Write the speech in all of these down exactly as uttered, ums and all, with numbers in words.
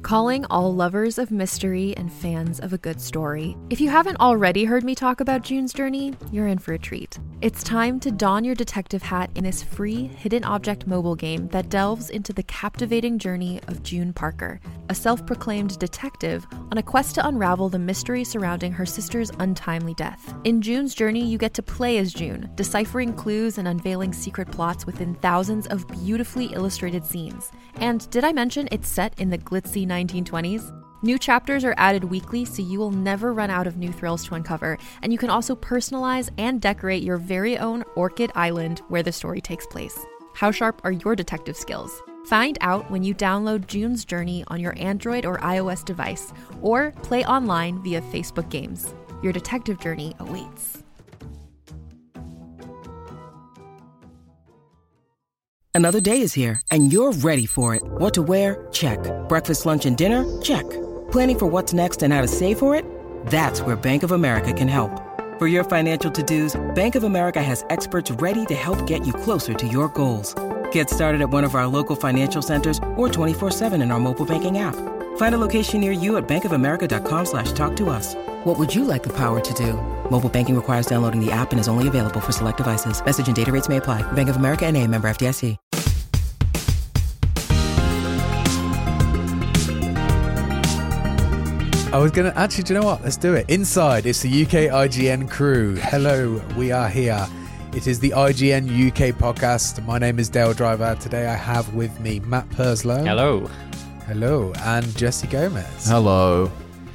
Calling all lovers of mystery and fans of a good story. If you haven't already heard me talk about June's Journey, you're in for a treat. It's time to don your detective hat in this free hidden object mobile game that delves into the captivating journey of June Parker, a self-proclaimed detective on a quest to unravel the mystery surrounding her sister's untimely death. In June's Journey, you get to play as June, deciphering clues and unveiling secret plots within thousands of beautifully illustrated scenes. And did I mention it's set in the glitzy nineteen twenties? New chapters are added weekly, so you will never run out of new thrills to uncover, and you can also personalize and decorate your very own Orchid Island where the story takes place. How sharp are your detective skills? Find out when you download June's Journey on your Android or iOS device, or play online via Facebook Games. Your detective journey awaits. Another day is here, and you're ready for it. What to wear? Check. Breakfast, lunch, and dinner? Check. Planning for what's next and how to save for it? That's where Bank of America can help. For your financial to-dos, Bank of America has experts ready to help get you closer to your goals. Get started at one of our local financial centers or twenty-four seven in our mobile banking app. Find a location near you at bankofamerica.com slash talk to us. What would you like the power to do? Mobile banking requires downloading the app and is only available for select devices. Message and data rates may apply. Bank of America N A, member F D I C. I was going to... Actually, do you know what? Let's do it. Inside, it's the U K I G N crew. Hello, we are here. It is the I G N U K podcast. My name is Dale Driver. Today I have with me Matt Purslow. Hello. Hello. And Jesse Gomez. Hello.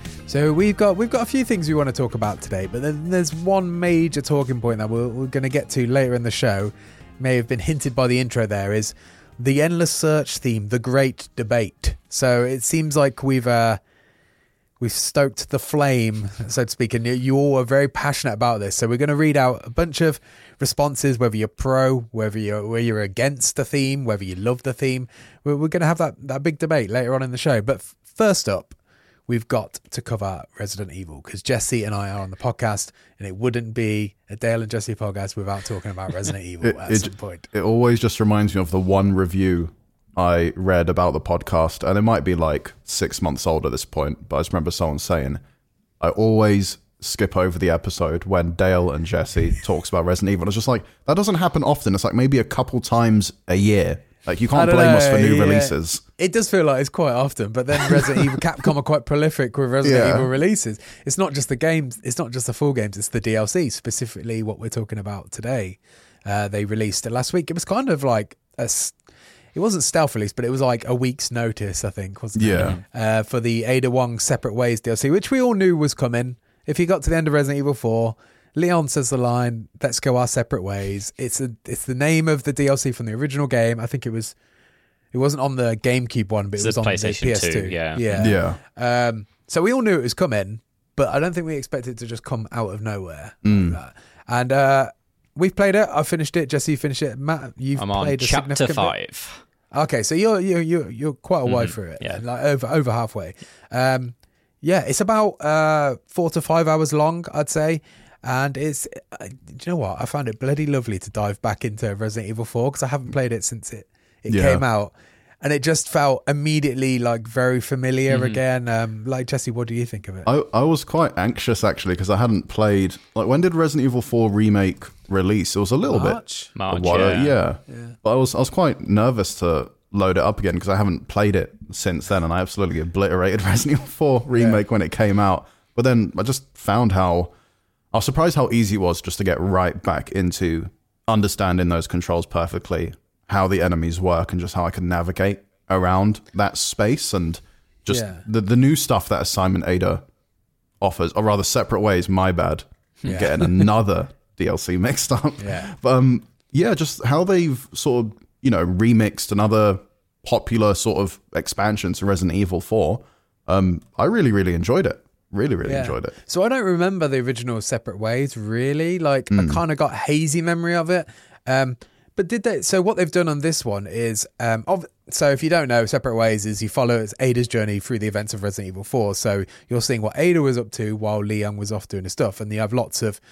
So we've got we've got a few things we want to talk about today, but then there's one major talking point that we're, we're going to get to later in the show. May have been hinted by the intro there, is the endless search theme, the great debate. So it seems like we've... Uh, We've stoked the flame, so to speak, and you all are very passionate about this. So we're going to read out a bunch of responses, whether you're pro, whether you're, whether you're against the theme, whether you love the theme. We're, we're going to have that, that big debate later on in the show. But f- first up, we've got to cover Resident Evil, because Jesse and I are on the podcast, and it wouldn't be a Dale and Jesse podcast without talking about Resident Evil it, at it, some point. It always just reminds me of the one review I read about the podcast, and it might be like six months old at this point, but I just remember someone saying, I always skip over the episode when Dale and Jesse talks about Resident Evil. It's just like, that doesn't happen often. It's like maybe a couple times a year. Like, you can't blame know, us for new yeah. releases. It does feel like it's quite often, but then Resident Evil, Capcom are quite prolific with Resident Yeah. Evil releases. It's not just the games, it's not just the full games, it's the D L C, specifically what we're talking about today. Uh, they released it last week. It was kind of like a... It wasn't stealth release, but it was like a week's notice, I think, wasn't Yeah. it? Uh, for the Ada Wong Separate Ways D L C, which we all knew was coming. If you got to the end of Resident Evil four, Leon says the line, "Let's go our separate ways." It's a, it's the name of the D L C from the original game. I think it was, it wasn't on the GameCube one, but it It's was the on the PlayStation P S two. two, yeah. yeah, Yeah. Um, so we all knew it was coming, but I don't think we expected it to just come out of nowhere. Mm. Like that. And uh, we've played it. I finished it. Jesse finished it. Matt, you've I'm on played a chapter significant bit. five. Okay, so you're you're you're, you're quite a way Mhm, through it, yeah. like over over halfway. Um, yeah, it's about uh, four to five hours long, I'd say, and it's. Uh, do you know what? I found it bloody lovely to dive back into Resident Evil four because I haven't played it since it it Yeah. came out, and it just felt immediately like very familiar Mhm. again. Um, like Jesse, what do you think of it? I, I was quite anxious, actually, because I hadn't played... Like, when did Resident Evil four Remake release? It was a little March? March, bit... a while- yeah. yeah. Yeah. But I was, I was quite nervous to load it up again because I haven't played it since then, and I absolutely obliterated Resident Evil four Remake Yeah. when it came out. But then I just found how... I was surprised how easy it was just to get right back into understanding those controls perfectly, how the enemies work, and just how I can navigate around that space, and just Yeah. the, the new stuff that Assignment Ada offers, or rather Separate Ways, my bad, Yeah. getting another D L C mixed up. Yeah. But um, yeah, just how they've sort of, you know, remixed another popular sort of expansion to Resident Evil four. Um, I really, really enjoyed it. Really, really Yeah. enjoyed it. So I don't remember the original Separate Ways, really. Like, I kind of got hazy memory of it. Um, but did they... So what they've done on this one is... Um, of, so if you don't know, Separate Ways is you follow Ada's journey through the events of Resident Evil four. So you're seeing what Ada was up to while Leon was off doing his stuff. And you have lots of...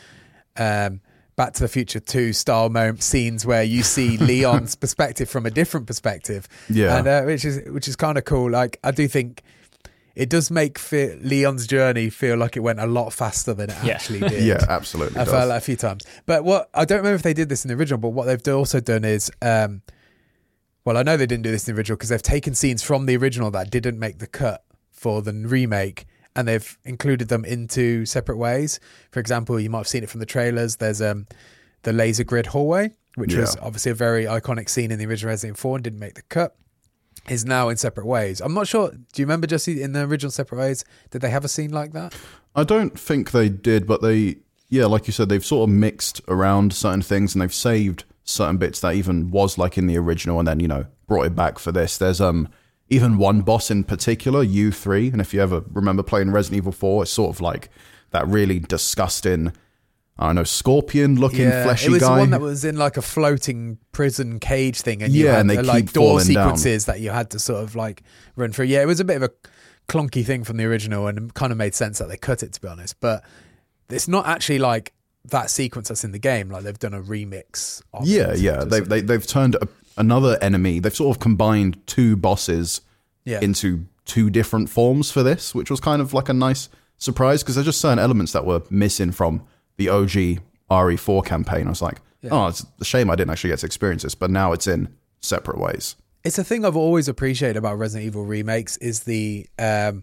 Um, Back to the Future two style moment scenes where you see Leon's perspective from a different perspective. Yeah. And uh, which is which is kind of cool. Like, I do think it does make fe- Leon's journey feel like it went a lot faster than it Yeah. actually did. Yeah, absolutely. I does. felt like a few times. But what I don't remember if they did this in the original, but what they've do- also done is, um, well, I know they didn't do this in the original because they've taken scenes from the original that didn't make the cut for the remake, and they've included them into separate ways. For example, you might have seen it from the trailers. There's um, the laser grid hallway, which Yeah. was obviously a very iconic scene in the original Resident Evil four and didn't make the cut, is now in separate ways. I'm not sure. Do you remember, Jesse, in the original separate ways, did they have a scene like that? I don't think they did, but they, yeah, like you said, they've sort of mixed around certain things and they've saved certain bits that even was like in the original and then, you know, brought it back for this. There's um even one boss in particular, U three, and if you ever remember playing Resident Evil four, it's sort of like that really disgusting, I don't know, scorpion-looking fleshy it was guy. the one that was in like a floating prison cage thing, and you Yeah, had and they the, keep like door falling down. sequences that you had to sort of like run through. Yeah, it was a bit of a clunky thing from the original, and it kind of made sense that they cut it, to be honest. But it's not actually like that sequence that's in the game. Like they've done a remix. Of Yeah, it yeah. to They've, sort they, of- they've turned a, another enemy. They've sort of combined two bosses yeah. into two different forms for this, which was kind of like a nice surprise because there's just certain elements that were missing from the O G R E four campaign. I was like, Yeah. oh, it's a shame I didn't actually get to experience this, but now it's in separate ways. It's a thing I've always appreciated about Resident Evil remakes is the um,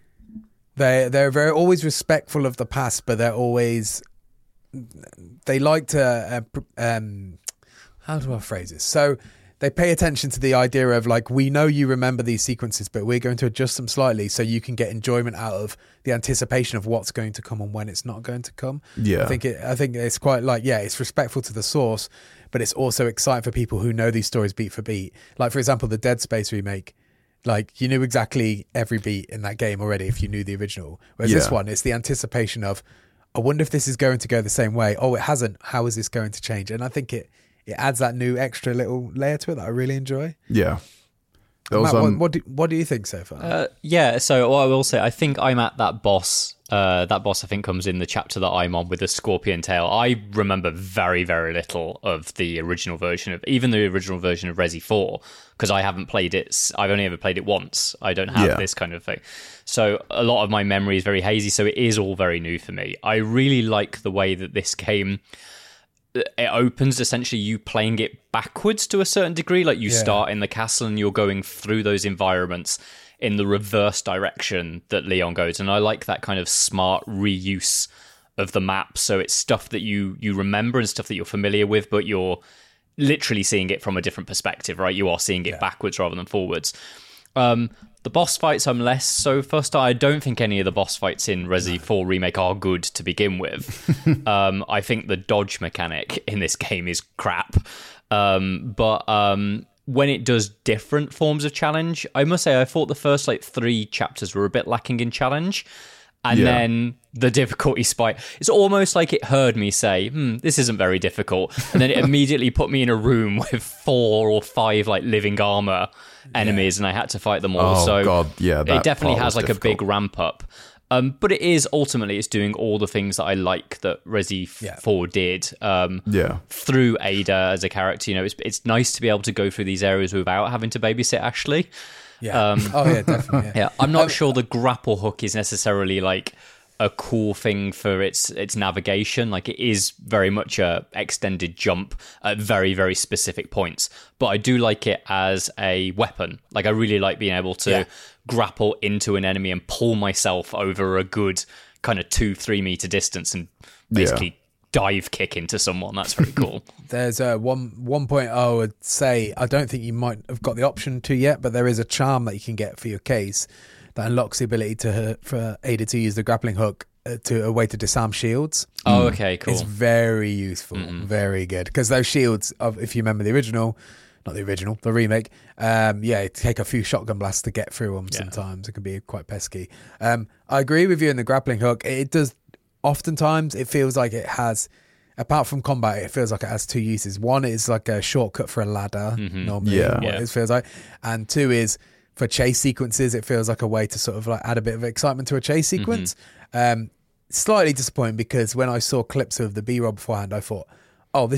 they they're very always respectful of the past, but they're always they like to uh, pr- um, how do I phrase this? So they pay attention to the idea of like, we know you remember these sequences, but we're going to adjust them slightly so you can get enjoyment out of the anticipation of what's going to come and when it's not going to come. Yeah. I think it, I think it's quite like, yeah, it's respectful to the source, but it's also exciting for people who know these stories beat for beat. Like, for example, the Dead Space remake, like you knew exactly every beat in that game already if you knew the original. Whereas this Yeah. one, it's the anticipation of, I wonder if this is going to go the same way. Oh, it hasn't. How is this going to change? And I think it, it adds that new extra little layer to it that I really enjoy. Yeah. There was, Matt, what, um, what, do, what do you think so far? Uh, yeah, so what I will say, I think I'm at that boss. Uh, that boss, I think, comes in the chapter that I'm on with the scorpion tail. I remember very, very little of the original version of, even the original version of Resi four, because I haven't played it. s- I've only ever played it once. I don't have Yeah. this kind of thing. So a lot of my memory is very hazy, so it is all very new for me. I really like the way that this game, it opens essentially you playing it backwards to a certain degree. Like you Yeah. start in the castle and you're going through those environments in the reverse direction that Leon goes. And I like that kind of smart reuse of the map. So it's stuff that you you remember and stuff that you're familiar with, but you're literally seeing it from a different perspective, right? You are seeing it backwards rather than forwards. Um, the boss fights I'm less so fussed. I don't think any of the boss fights in Resi four Remake are good to begin with. um, I think the dodge mechanic in this game is crap. Um, but um, when it does different forms of challenge, I must say I thought the first like three chapters were a bit lacking in challenge. And Yeah. then the difficulty spike. It's almost like it heard me say, hmm, this isn't very difficult. And then it immediately put me in a room with four or five like living armor enemies and I had to fight them all. Oh, so God, yeah, it that definitely part has was like a big difficult. ramp up. Um, but it is ultimately, it's doing all the things that I like that Resi Yeah. four did. Um, Yeah. through Ada as a character, you know, it's it's nice to be able to go through these areas without having to babysit Ashley. yeah. um, oh, yeah, definitely. Yeah. Yeah, I'm not sure the grapple hook is necessarily like a cool thing for its its navigation. Like it is very much a extended jump at very very specific points. But I do like it as a weapon. Like I really like being able to Yeah. grapple into an enemy and pull myself over a good kind of two three meter distance and basically dive kick into someone. That's very cool. There's a one one point I would say I don't think you might have got the option to yet, but there is a charm that you can get for your case that unlocks the ability to for Ada to use the grappling hook uh, to a way to disarm shields. Oh, okay, cool. It's very useful, very good because those shields, of if you remember the original, not the original, the remake, um, yeah, it take a few shotgun blasts to get through them. Sometimes it can be quite pesky. Um, I agree with you in the grappling hook. It does. Oftentimes, it feels like it has. Apart from combat, it feels like it has two uses. One is like a shortcut for a ladder, normally, Yeah. what Yeah. it feels like, and two is for chase sequences. It feels like a way to sort of like add a bit of excitement to a chase sequence. Um, slightly disappointing because when I saw clips of the B-roll beforehand, I thought, "Oh, this is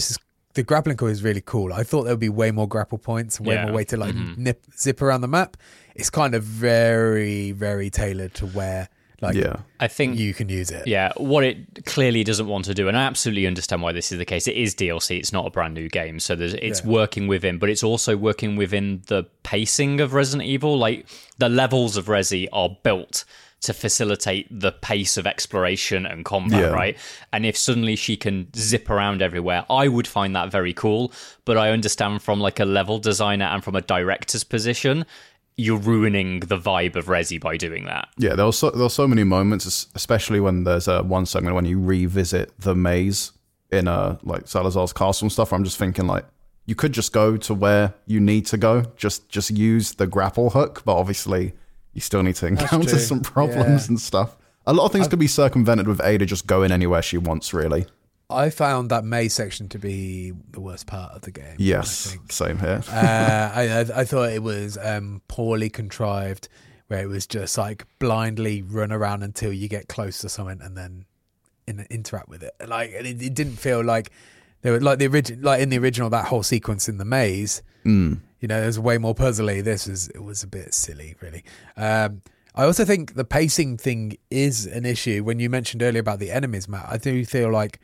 the grappling hook is really cool. I thought there would be way more grapple points, way Yeah. more way to like Mhm. nip, zip around the map. It's kind of very, very tailored to where like Yeah. I think you can use it. Yeah, what it clearly doesn't want to do, and I absolutely understand why this is the case. It is D L C; it's not a brand new game, so there's, it's Yeah. working within, but it's also working within the pacing of Resident Evil. Like the levels of Resi are built to facilitate the pace of exploration and combat, Yeah. right? And if suddenly she can zip around everywhere, I would find that very cool. But I understand from like a level designer and from a director's position, you're ruining the vibe of Resi by doing that. Yeah, there were so, there were so many moments, es- especially when there's uh, one segment when you revisit the maze in uh, like Salazar's castle and stuff. Where I'm just thinking like, you could just go to where you need to go, just just use the grapple hook, but obviously you still need to encounter true. some problems Yeah. and stuff. A lot of things could be circumvented with Ada just going anywhere she wants, really. I found that maze section to be the worst part of the game. Yes, I think. same here. uh, I, I I thought it was um, poorly contrived, where it was just like blindly run around until you get close to something and then in, interact with it. Like and it, it didn't feel like there were like the original, like in the original, that whole sequence in the maze. Mm. You know, there's way more puzzly. This is it was a bit silly, really. Um, I also think the pacing thing is an issue. When you mentioned earlier about the enemies, Matt, I do feel like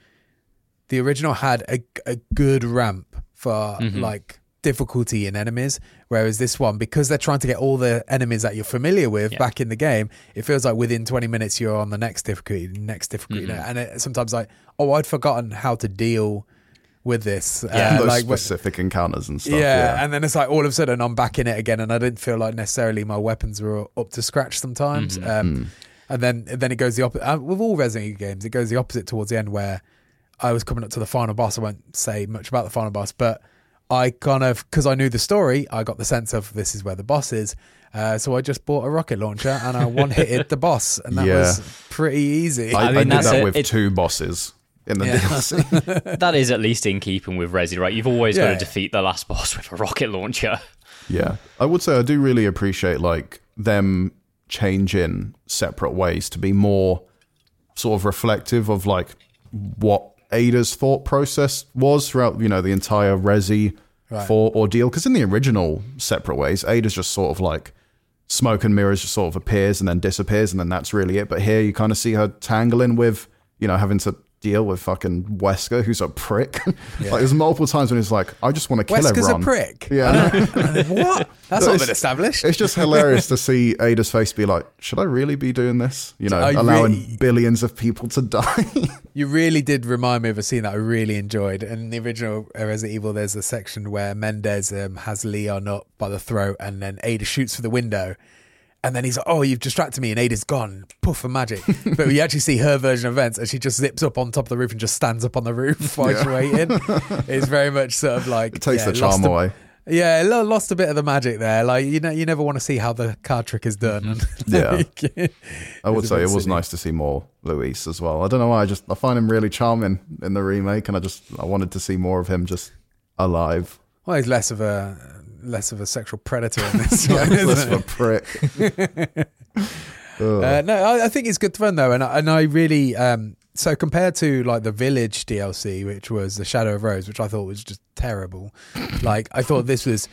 the original had a, a good ramp for Mhm. like difficulty in enemies, whereas this one, because they're trying to get all the enemies that you're familiar with Yeah. back in the game, it feels like within twenty minutes you're on the next difficulty, next difficulty, Mhm. and it, sometimes like, oh, I'd forgotten how to deal with this. Yeah, uh, Those like when- specific encounters and stuff. yeah, Yeah, and then it's like all of a sudden I'm back in it again, and I didn't feel like necessarily my weapons were up to scratch sometimes. Mhm. Um, and then then it goes the opposite. Uh, with all Resident Evil games, it goes the opposite towards the end, where I was coming up to the final boss. I won't say much about the final boss, but I kind of, because I knew the story, I got the sense of this is where the boss is. Uh, so I just bought a rocket launcher and I one-hitted the boss, and that Yeah. was pretty easy. I, I mean, I did that's that it. with It- two bosses in the Yeah. D L C. That is at least in keeping with Resi, right? You've always got Yeah. to defeat the last boss with a rocket launcher. Yeah, I would say I do really appreciate like them changing separate ways to be more sort of reflective of like what Ada's thought process was throughout, you know, the entire Resi Right. four ordeal. Because in the original separate ways, Ada's just sort of like smoke and mirrors just sort of appears and then disappears, and then that's really it. But here you kind of see her tangling with, you know, having to deal with fucking Wesker, who's a prick. Like there's multiple times when he's like, I just want to kill Wesker's everyone. a prick. Yeah. What? That's not It's- been established. It's just hilarious to see Ada's face be like, should I really be doing this? You know, I allowing really- billions of people to die. You really did remind me of a scene that I really enjoyed. And in the original Resident Evil, there's a section where Mendez um, has Leon up by the throat, and then Ada shoots through the window. And then he's like, oh, you've distracted me, and Ada's gone. Poof of magic. But we actually see her version of events, and she just zips up on top of the roof and just stands up on the roof while she's waiting. It's very much sort of like... It takes yeah, the charm lost a- away. Yeah, it lo- lost a bit of the magic there. Like, you know, you never want to see how the card trick is done. And Yeah. like, I would it's a say bit it was silly. nice to see more Luis as well. I don't know why. I just I find him really charming in the remake, and I just I wanted to see more of him just alive. Well, he's less of a less of a sexual predator in this Yeah, one, isn't less it? of a prick. Ugh. Uh, no, I, I think it's good fun though, and I, and I really um, so compared to like the Village D L C, which was the Shadow of Rose, which I thought was just terrible. Like I thought this was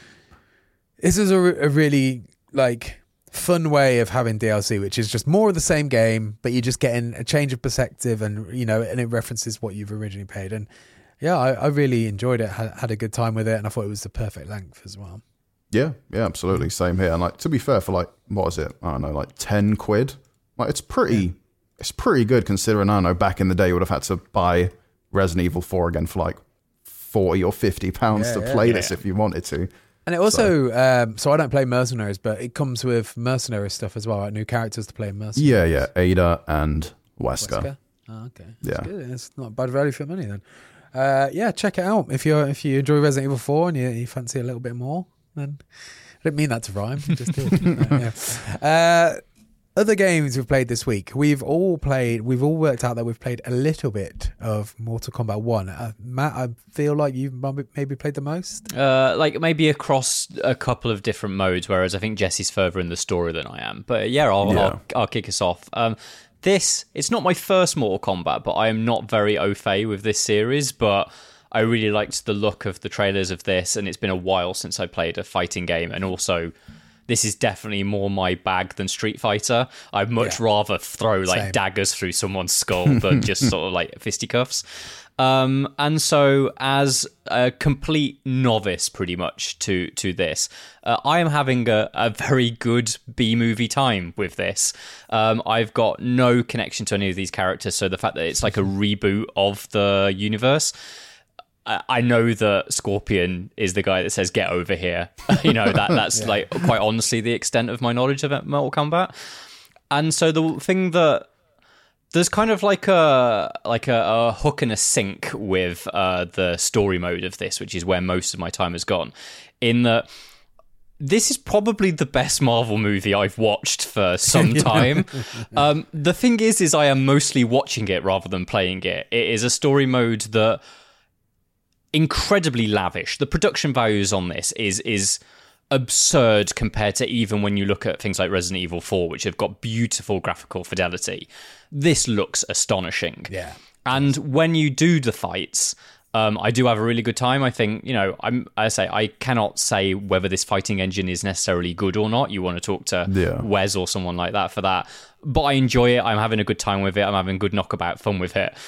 this is a, a really like fun way of having D L C, which is just more of the same game, but you're just getting a change of perspective, and you know, and it references what you've originally paid. And yeah, I, I really enjoyed it. Had, had a good time with it, and I thought it was the perfect length as well. Yeah, yeah, absolutely. Same here. And like to be fair, for like what is it? I don't know, like ten quid. Like it's pretty Yeah. it's pretty good considering I don't know, back in the day you would have had to buy Resident Evil four again for like forty or fifty pounds Yeah, to yeah. play this Yeah. if you wanted to. And it also, so, um, so I don't play Mercenaries, but it comes with Mercenary stuff as well, like new characters to play in Mercenaries. Yeah, yeah. Ada and Wesker. Wesker? Oh, okay. Yeah. That's good. It's not bad value for money then. Uh, yeah, check it out. If you if you enjoy Resident Evil four and you, you fancy a little bit more, then I didn't mean that to rhyme. I just did. No, yeah. Uh, other games we've played this week. We've all played. We've all worked out that we've played a little bit of Mortal Kombat One. Uh, Matt, I feel like you've maybe played the most. Uh, like maybe across a couple of different modes, whereas I think Jesse's further in the story than I am. But yeah, I'll, Yeah. I'll, I'll kick us off. Um, this, it's not my first Mortal Kombat, but I am not very au fait with this series, but I really liked the look of the trailers of this, and it's been a while since I played a fighting game, and also this is definitely more my bag than Street Fighter. I'd much Yeah. rather throw like Same. daggers through someone's skull than just sort of like fisticuffs. Um, and so, as a complete novice, pretty much to to this, uh, I am having a, a very good B movie time with this. Um, I've got no connection to any of these characters, so the fact that it's like a reboot of the universe. I know that Scorpion is the guy that says "get over here." You know that that's yeah. like quite honestly the extent of my knowledge of Mortal Kombat. And so the thing that there's kind of like a like a, a hook and a sink with uh, the story mode of this, which is where most of my time has gone. In that, this is probably the best Marvel movie I've watched for some time. um, the thing is, is I am mostly watching it rather than playing it. It is a story mode that. Incredibly lavish. The production values on this is is absurd compared to even when you look at things like Resident Evil four, which have got beautiful graphical fidelity. This looks astonishing. Yeah. And when you do the fights, um, I do have a really good time. I think, you know, I'm I say I cannot say whether this fighting engine is necessarily good or not. You want to talk to yeah. Wes or someone like that for that. But I enjoy it. I'm having a good time with it. I'm having good knockabout fun with it.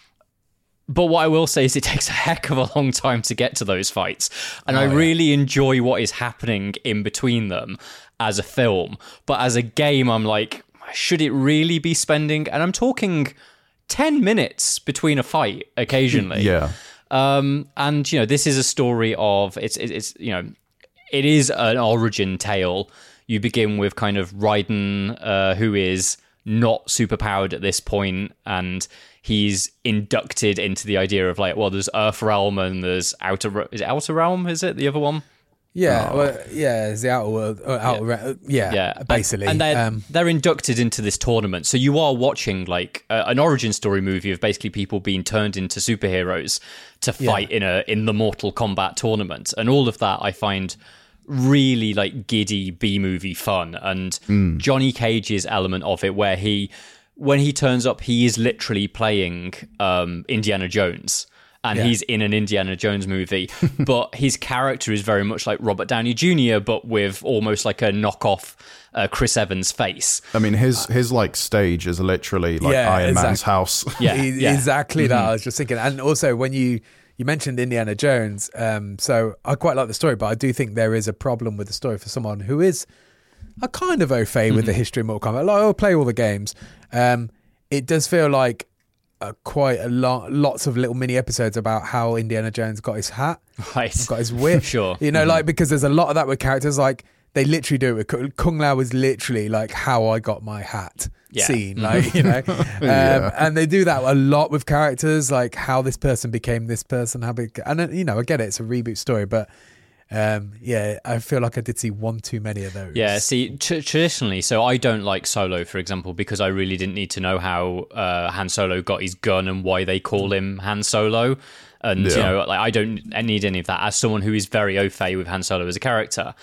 But what I will say is it takes a heck of a long time to get to those fights. And oh, I really yeah. enjoy what is happening in between them as a film. But as a game, I'm like, should it really be spending... And I'm talking ten minutes between a fight occasionally. yeah. Um, and, you know, this is a story of... It's, it's you know, it is an origin tale. You begin with kind of Raiden, uh, who is not superpowered at this point, and... he's inducted into the idea of like, well, there's Earth Realm and there's Outer... Is it Outer Realm, is it? The other one? Yeah, oh. well, yeah, it's the Outer World. Uh, outer yeah. Re- yeah, yeah, basically. And, and they're, um, they're inducted into this tournament. So you are watching like uh, an origin story movie of basically people being turned into superheroes to fight yeah. in a in the Mortal Kombat tournament. And all of that I find... really like giddy B-movie fun. And mm. Johnny Cage's element of it where he... when he turns up, he is literally playing um, Indiana Jones, and yeah. he's in an Indiana Jones movie, but his character is very much like Robert Downey Junior, but with almost like a knockoff uh, Chris Evans face. I mean, his his like stage is literally like yeah, Iron exactly. Man's house. Yeah, yeah. exactly mm-hmm. that. I was just thinking, and also when you you mentioned Indiana Jones, um, so I quite like the story, but I do think there is a problem with the story for someone who is a kind of au fait mm-hmm. with the history of Mortal Kombat. Like, I'll play all the games. Um, it does feel like uh, quite a lot, lots of little mini episodes about how Indiana Jones got his hat, right? Got his whip, sure. You know, mm-hmm. like because there's a lot of that with characters. Like they literally do it with Kung Lao is literally like how I got my hat yeah. scene, like you know, um, yeah. and they do that a lot with characters, like how this person became this person, how big, and uh, you know, I get it, it's a reboot story, but. Um, yeah, I feel like I did see one too many of those. Yeah, see, t- traditionally, so I don't like Solo, for example, because I really didn't need to know how uh, Han Solo got his gun and why they call him Han Solo. And, yeah. you know, like I don't need any of that as someone who is very au fait with Han Solo as a character.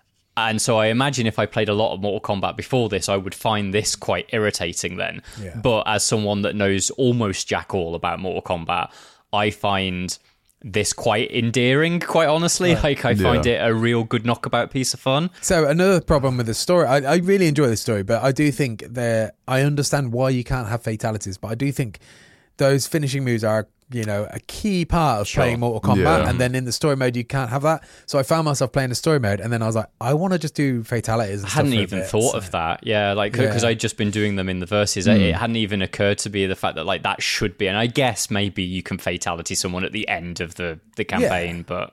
And so I imagine if I played a lot of Mortal Kombat before this, I would find this quite irritating then. Yeah. But as someone that knows almost jack all about Mortal Kombat, I find... this quite endearing, quite honestly. Right. Like I find yeah. it a real good knockabout piece of fun. So another problem with the story, I, I really enjoy the story, but I do think there. I understand why you can't have fatalities, but I do think those finishing moves are, you know, a key part of sure. playing Mortal Kombat. Yeah. And then in the story mode, you can't have that. So I found myself playing the story mode, and then I was like, I want to just do fatalities. And I hadn't stuff even bit, thought so. of that. Yeah, like because yeah. I'd just been doing them in the verses. Mm. It hadn't even occurred to me the fact that like that should be. And I guess maybe you can fatality someone at the end of the the campaign, yeah. but.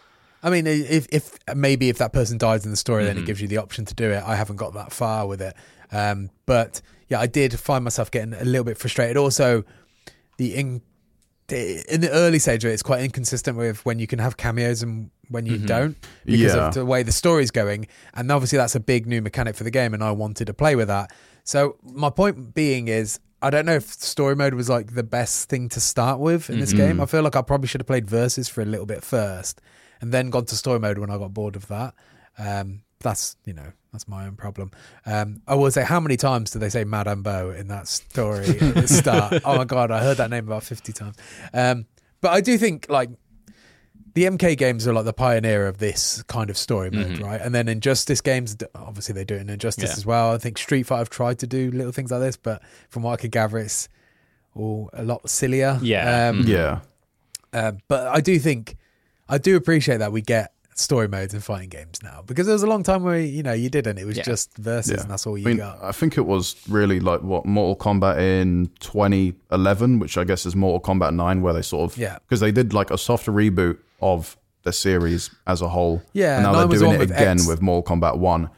I mean, if if maybe if that person dies in the story, mm-hmm. then it gives you the option to do it. I haven't got that far with it, um, but yeah, I did find myself getting a little bit frustrated. Also, the in, in the early stage of it, it's quite inconsistent with when you can have cameos and when you mm-hmm. don't, because yeah. of the way the story's going. And obviously, that's a big new mechanic for the game, and I wanted to play with that. So my point being is, I don't know if story mode was like the best thing to start with in mm-hmm. this game. I feel like I probably should have played Versus for a little bit first, and then gone to story mode when I got bored of that. Um, that's, you know, that's my own problem. Um, I will say, how many times do they say Madame Bo in that story at the start? Oh my God, I heard that name about fifty times. Um, but I do think like the M K games are like the pioneer of this kind of story mode, Mm-hmm. right? And then Injustice games, obviously they do it in Injustice Yeah. as well. I think Street Fighter have tried to do little things like this, but from what I could gather, it's all a lot sillier. Yeah. Um, Yeah. uh, but I do think, I do appreciate that we get story modes in fighting games now, because there was a long time where, you know, you didn't. It was Yeah. just versus Yeah. and that's all you I mean, got. I think it was really like what Mortal Kombat in twenty eleven, which I guess is Mortal Kombat nine, where they sort of Yeah. because they did like a soft reboot of the series as a whole. Yeah, and now nine they're was doing one it with again X. with Mortal Kombat one.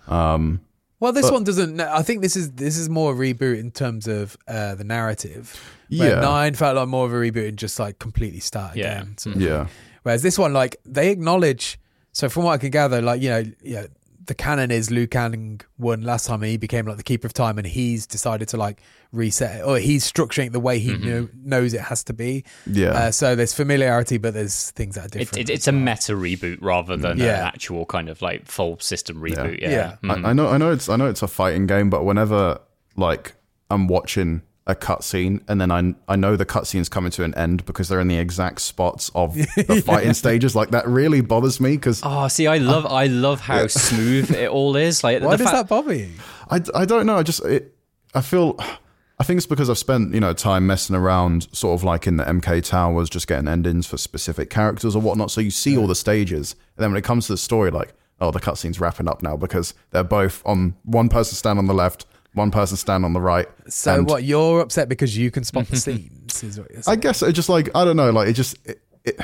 Um, Well, this But- one doesn't. no, I think this is this is more a reboot in terms of uh, the narrative. Where Yeah. nine felt like more of a reboot and just like completely start Yeah. again. sort of yeah, thing. Whereas this one, like they acknowledge. So from what I can gather, like you know, yeah, the canon is Liu Kang won last time and he became like the Keeper of Time, and he's decided to like reset it, or he's structuring it the way he knew, knows it has to be. yeah. Uh, so there's familiarity, but there's things that are It, different. it, it's a meta reboot rather than Yeah. an actual kind of like full system reboot. Yeah, Yeah. Mm. I, I know, I know, it's I know it's a fighting game, but whenever like I'm watching a cutscene and then I I know the cutscene's coming to an end because they're in the exact spots of the fighting stages, like that really bothers me because Oh, see, I love I love how smooth it all is. Like Why the does fact- that bother you? I, I don't know. I just it, I feel I think it's because I've spent you know time messing around, sort of like in the M K Towers, just getting endings for specific characters or whatnot. So you see all the stages, and then when it comes to the story, like oh, the cutscene's wrapping up now because they're both on one person stand on the left, one person stand on the right. So and what? You're upset because you can spot the scenes? Is what you're I saying. guess it just like I don't know, like it just. It, it,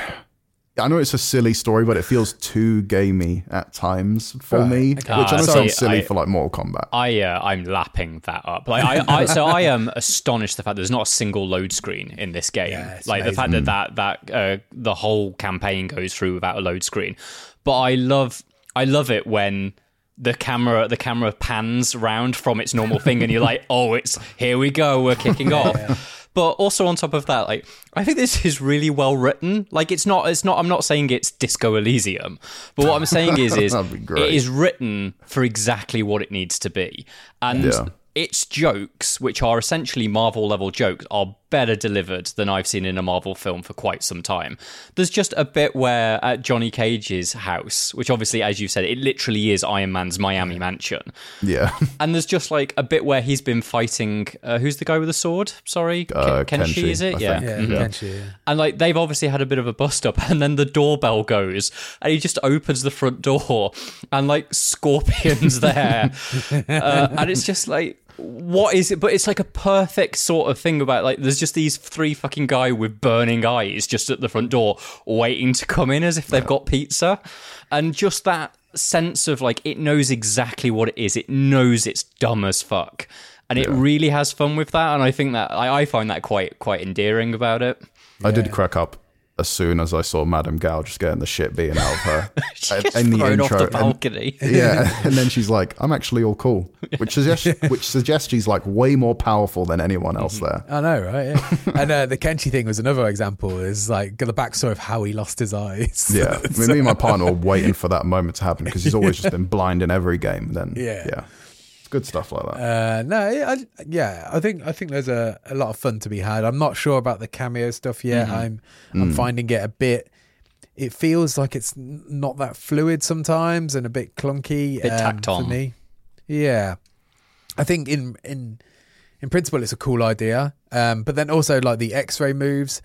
I know it's a silly story, but it feels too gamey at times for Right, me, okay. which I know Ah, sounds see, silly I- for like Mortal Kombat. I uh, I'm lapping that up. Like I, I so I am astonished the fact there's not a single load screen in this game. Yeah, it's like the fact that that that uh, the whole campaign goes through without a load screen. But I love I love it when the camera the camera pans round from its normal thing and you're like, oh, it's here we go, we're kicking off. But also on top of that, like I think this is really well written. Like it's not, it's not. I'm not saying it's Disco Elysium, but what I'm saying is, is That'd be great. it is written for exactly what it needs to be, and Yeah. its jokes, which are essentially Marvel level jokes, are better delivered than I've seen in a Marvel film for quite some time. There's just a bit where at Johnny Cage's house, which obviously, as you said, it literally is Iron Man's Miami mansion. Yeah, And there's just like a bit where he's been fighting. Uh, who's the guy with the sword? Sorry, Ken- Uh, Kenshi, Kenshi, is it? I Yeah. think. Yeah, Mhm. potentially, yeah. And like they've obviously had a bit of a bust up, and then the doorbell goes, and he just opens the front door, and like Scorpion's there, uh, and it's just like, what is it? But it's like a perfect sort of thing about like there's just these three fucking guys with burning eyes just at the front door waiting to come in as if they've got pizza, and just that sense of like it knows exactly what it is. It knows it's dumb as fuck. And it really has fun with that, and I think that I, I find that quite quite endearing about it. I did crack up as soon as I saw Madame Gao just getting the shit beaten out of her She in gets the thrown intro. off the and- balcony. yeah, and then she's like, "I'm actually all cool," which suggests which suggests she's like way more powerful than anyone else there. I know, right? Yeah. And uh, the Kenshi thing was another example. Is like the backstory of how he lost his eyes. Yeah, I mean, me and my partner were waiting for that moment to happen because he's always just been blind in every game. Then Yeah. yeah, it's good stuff like that. Uh, no, yeah, I, yeah, I think I think there's a, a lot of fun to be had. I'm not sure about the cameo stuff yet. Mm-hmm. I'm I'm Mm. finding it a bit. It feels like it's n- not that fluid sometimes and a bit clunky. Bit um, tacked on. for me. Yeah, I think in in in principle it's a cool idea, um, but then also like the X-ray moves.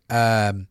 Um,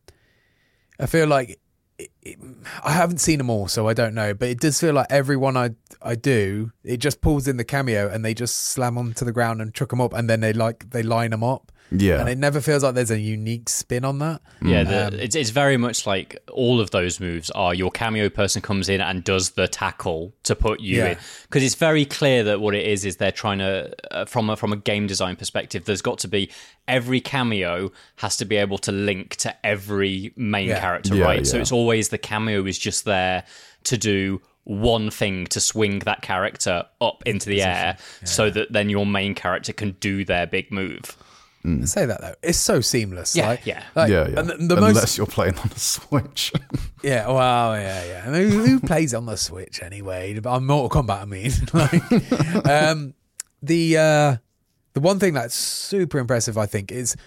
I feel like it, it, I haven't seen them all, so I don't know. But it does feel like every one I I do, it just pulls in the cameo and they just slam onto the ground and chuck them up, and then they like they line them up. Yeah, And it never feels like there's a unique spin on that. Yeah, the, Um, it's it's very much like all of those moves are your cameo person comes in and does the tackle to put you Yeah. in, because it's very clear that what it is is they're trying to uh, from a from a game design perspective. There's got to be every cameo has to be able to link to every main Yeah. character, Yeah, right? So yeah. it's always the cameo is just there to do one thing to swing that character up into the air, so that then your main character can do their big move. I say that though, it's so seamless. Yeah, like, yeah. like, yeah, yeah. And the, the Unless most, you're playing on the Switch. yeah, well, yeah, yeah. I mean, who, who plays on the Switch anyway? On Mortal Kombat, I mean. like, um, the uh, the one thing that's super impressive, I think, is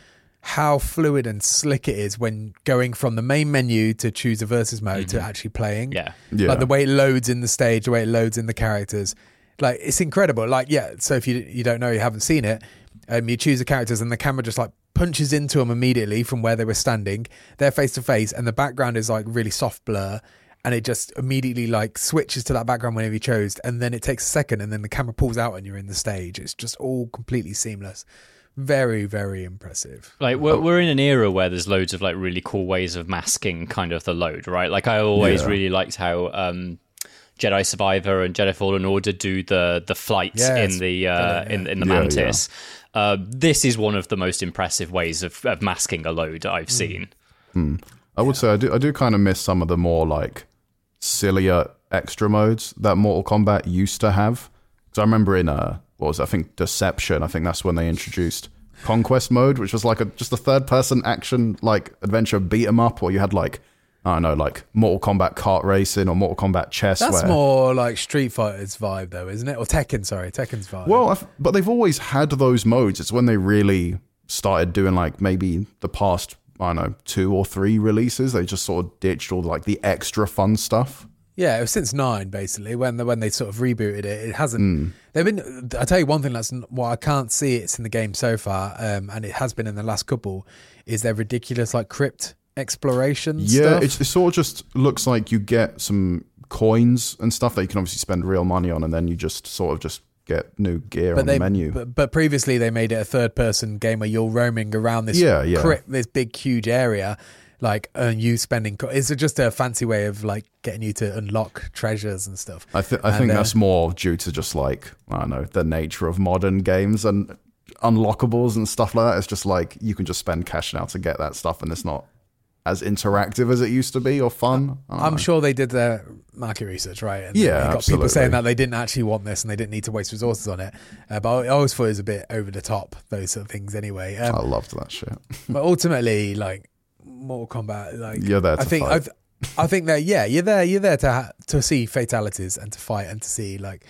how fluid and slick it is when going from the main menu to choose a versus mode mm-hmm. to actually playing. Yeah. yeah. Like the way it loads in the stage, the way it loads in the characters. Like, it's incredible. Like, yeah, so if you you don't know, you haven't seen it, um, you choose the characters and the camera just like punches into them immediately from where they were standing. They're face to face and the background is like really soft blur. And it just immediately like switches to that background whenever you chose. And then it takes a second and then the camera pulls out and you're in the stage. It's just all completely seamless. Very, very impressive. Like we're we're in an era where there's loads of like really cool ways of masking kind of the load, right? Like I always yeah. really liked how um, Jedi Survivor and Jedi Fallen Order do the the flight yeah, in the uh, yeah. in in the yeah, Mantis. Yeah. Uh, this is one of the most impressive ways of, of masking a load I've mm. seen. Mm. I would yeah. say I do I do kind of miss some of the more like sillier extra modes that Mortal Kombat used to have. Because I remember in uh what was it? I think Deception, I think that's when they introduced Conquest mode, which was like a just a third person action like adventure beat 'em up, or you had like I don't know, like Mortal Kombat kart racing or Mortal Kombat chess. That's where, more like Street Fighter's vibe though, isn't it? Or Tekken, sorry, Tekken's vibe. Well, I've, but they've always had those modes. It's when they really started doing like maybe the past, I don't know, two or three releases, they just sort of ditched all like the extra fun stuff. Yeah, it was since nine basically when the, when they sort of rebooted it. It hasn't. Mm. They've been. I tell you one thing that's what I can't see it's in the game so far, um, and it has been in the last couple. Is their ridiculous like crypt exploration? Yeah, stuff. It, it sort of just looks like you get some coins and stuff that you can obviously spend real money on, and then you just sort of just get new gear but on they, the menu. But, but previously they made it a third person game where you're roaming around this yeah, yeah. crypt, this big huge area. Like, and you spending, is it just a fancy way of like getting you to unlock treasures and stuff? I, th- I and, think uh, that's more due to just like, I don't know, the nature of modern games and unlockables and stuff like that. It's just like, you can just spend cash now to get that stuff and it's not as interactive as it used to be or fun. I'm know. sure they did their market research, right? And yeah, they got absolutely. people saying that they didn't actually want this and they didn't need to waste resources on it. Uh, but I always thought it was a bit over the top, those sort of things anyway. Um, I loved that shit. But ultimately, like, Mortal Kombat, like you're there to I think fight. I, I think that yeah, you're there. You're there to ha- to see fatalities and to fight and to see like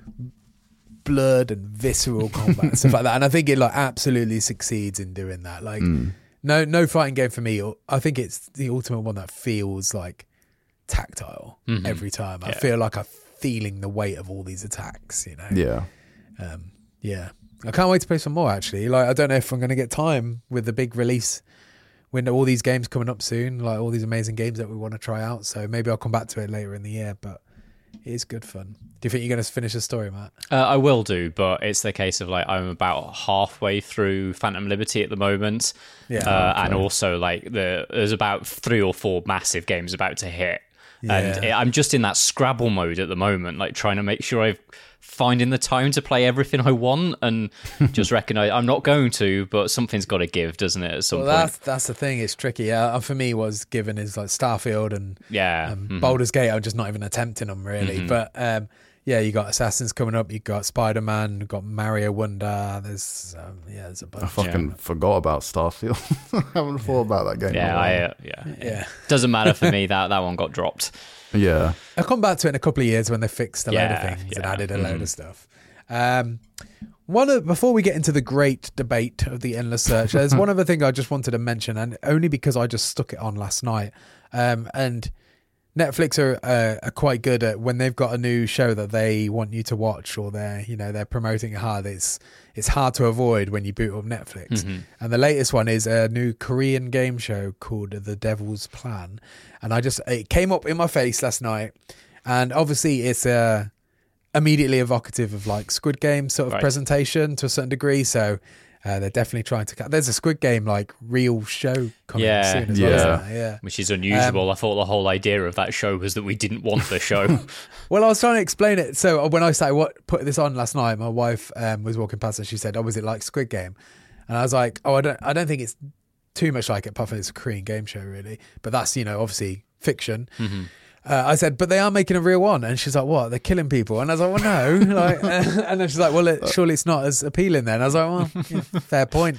blood and visceral combat and stuff like that. And I think it like absolutely succeeds in doing that. Like mm. no no fighting game for me. I think it's the ultimate one that feels like tactile mm-hmm. every time. I yeah. feel like I'm feeling the weight of all these attacks. You know. Yeah. Um, yeah. I can't wait to play some more. Actually, like I don't know if I'm going to get time with the big release. When all these games coming up soon, like all these amazing games that we want to try out. So maybe I'll come back to it later in the year, but it is good fun. Do you think you're going to finish the story, Matt? Uh, I will do, but it's the case of like I'm about halfway through Phantom Liberty at the moment. Yeah. Uh, okay. And also like the there's about three or four massive games about to hit. Yeah. And it, I'm just in that Scrabble mode at the moment, like trying to make sure I've finding the time to play everything I want and just recognise I'm not going to, but something's got to give, doesn't it, at some well, point? That's, that's the thing. It's tricky. Uh, for me, was given is like Starfield and yeah, um, mm-hmm. Baldur's Gate. I'm just not even attempting them really. Mm-hmm. But um, yeah, you got Assassins coming up. You got Spider-Man. You got Mario Wonder. There's um, yeah, there's a bunch. I fucking yeah. forgot about Starfield. I haven't thought yeah. about that game. Yeah, I, uh, yeah, yeah. Doesn't matter for me. That that one got dropped. Yeah, I'll come back to it in a couple of years when they fixed a yeah, load of things yeah. and added a mm-hmm. load of stuff. Um, one of, before we get into the great debate of the endless search, there's one other thing I just wanted to mention, and only because I just stuck it on last night. Um, and Netflix are, uh, are quite good at when they've got a new show that they want you to watch, or they're you know they're promoting it hard. It's it's hard to avoid when you boot up Netflix. Mm-hmm. And the latest one is a new Korean game show called The Devil's Plan. And I just it came up in my face last night, and obviously it's a uh, immediately evocative of like Squid Game sort of right. presentation to a certain degree. So uh, they're definitely trying to. There's a Squid Game like real show coming yeah, soon as yeah. well. Isn't there? Yeah, which is unusual. Um, I thought the whole idea of that show was that we didn't want the show. Well, I was trying to explain it. So when I started what put this on last night, my wife um, was walking past and she said, "Oh, was it like Squid Game?" And I was like, "Oh, I don't, I don't think it's too much like it. Apart from it's a Korean game show, really. But that's you know obviously fiction." Mm-hmm. Uh, I said, but they are making a real one, and she's like, "What? They're killing people?" And I was like, "Well, no." Like, uh, and then she's like, "Well, it, surely it's not as appealing then." I was like, "Well, yeah, fair point,"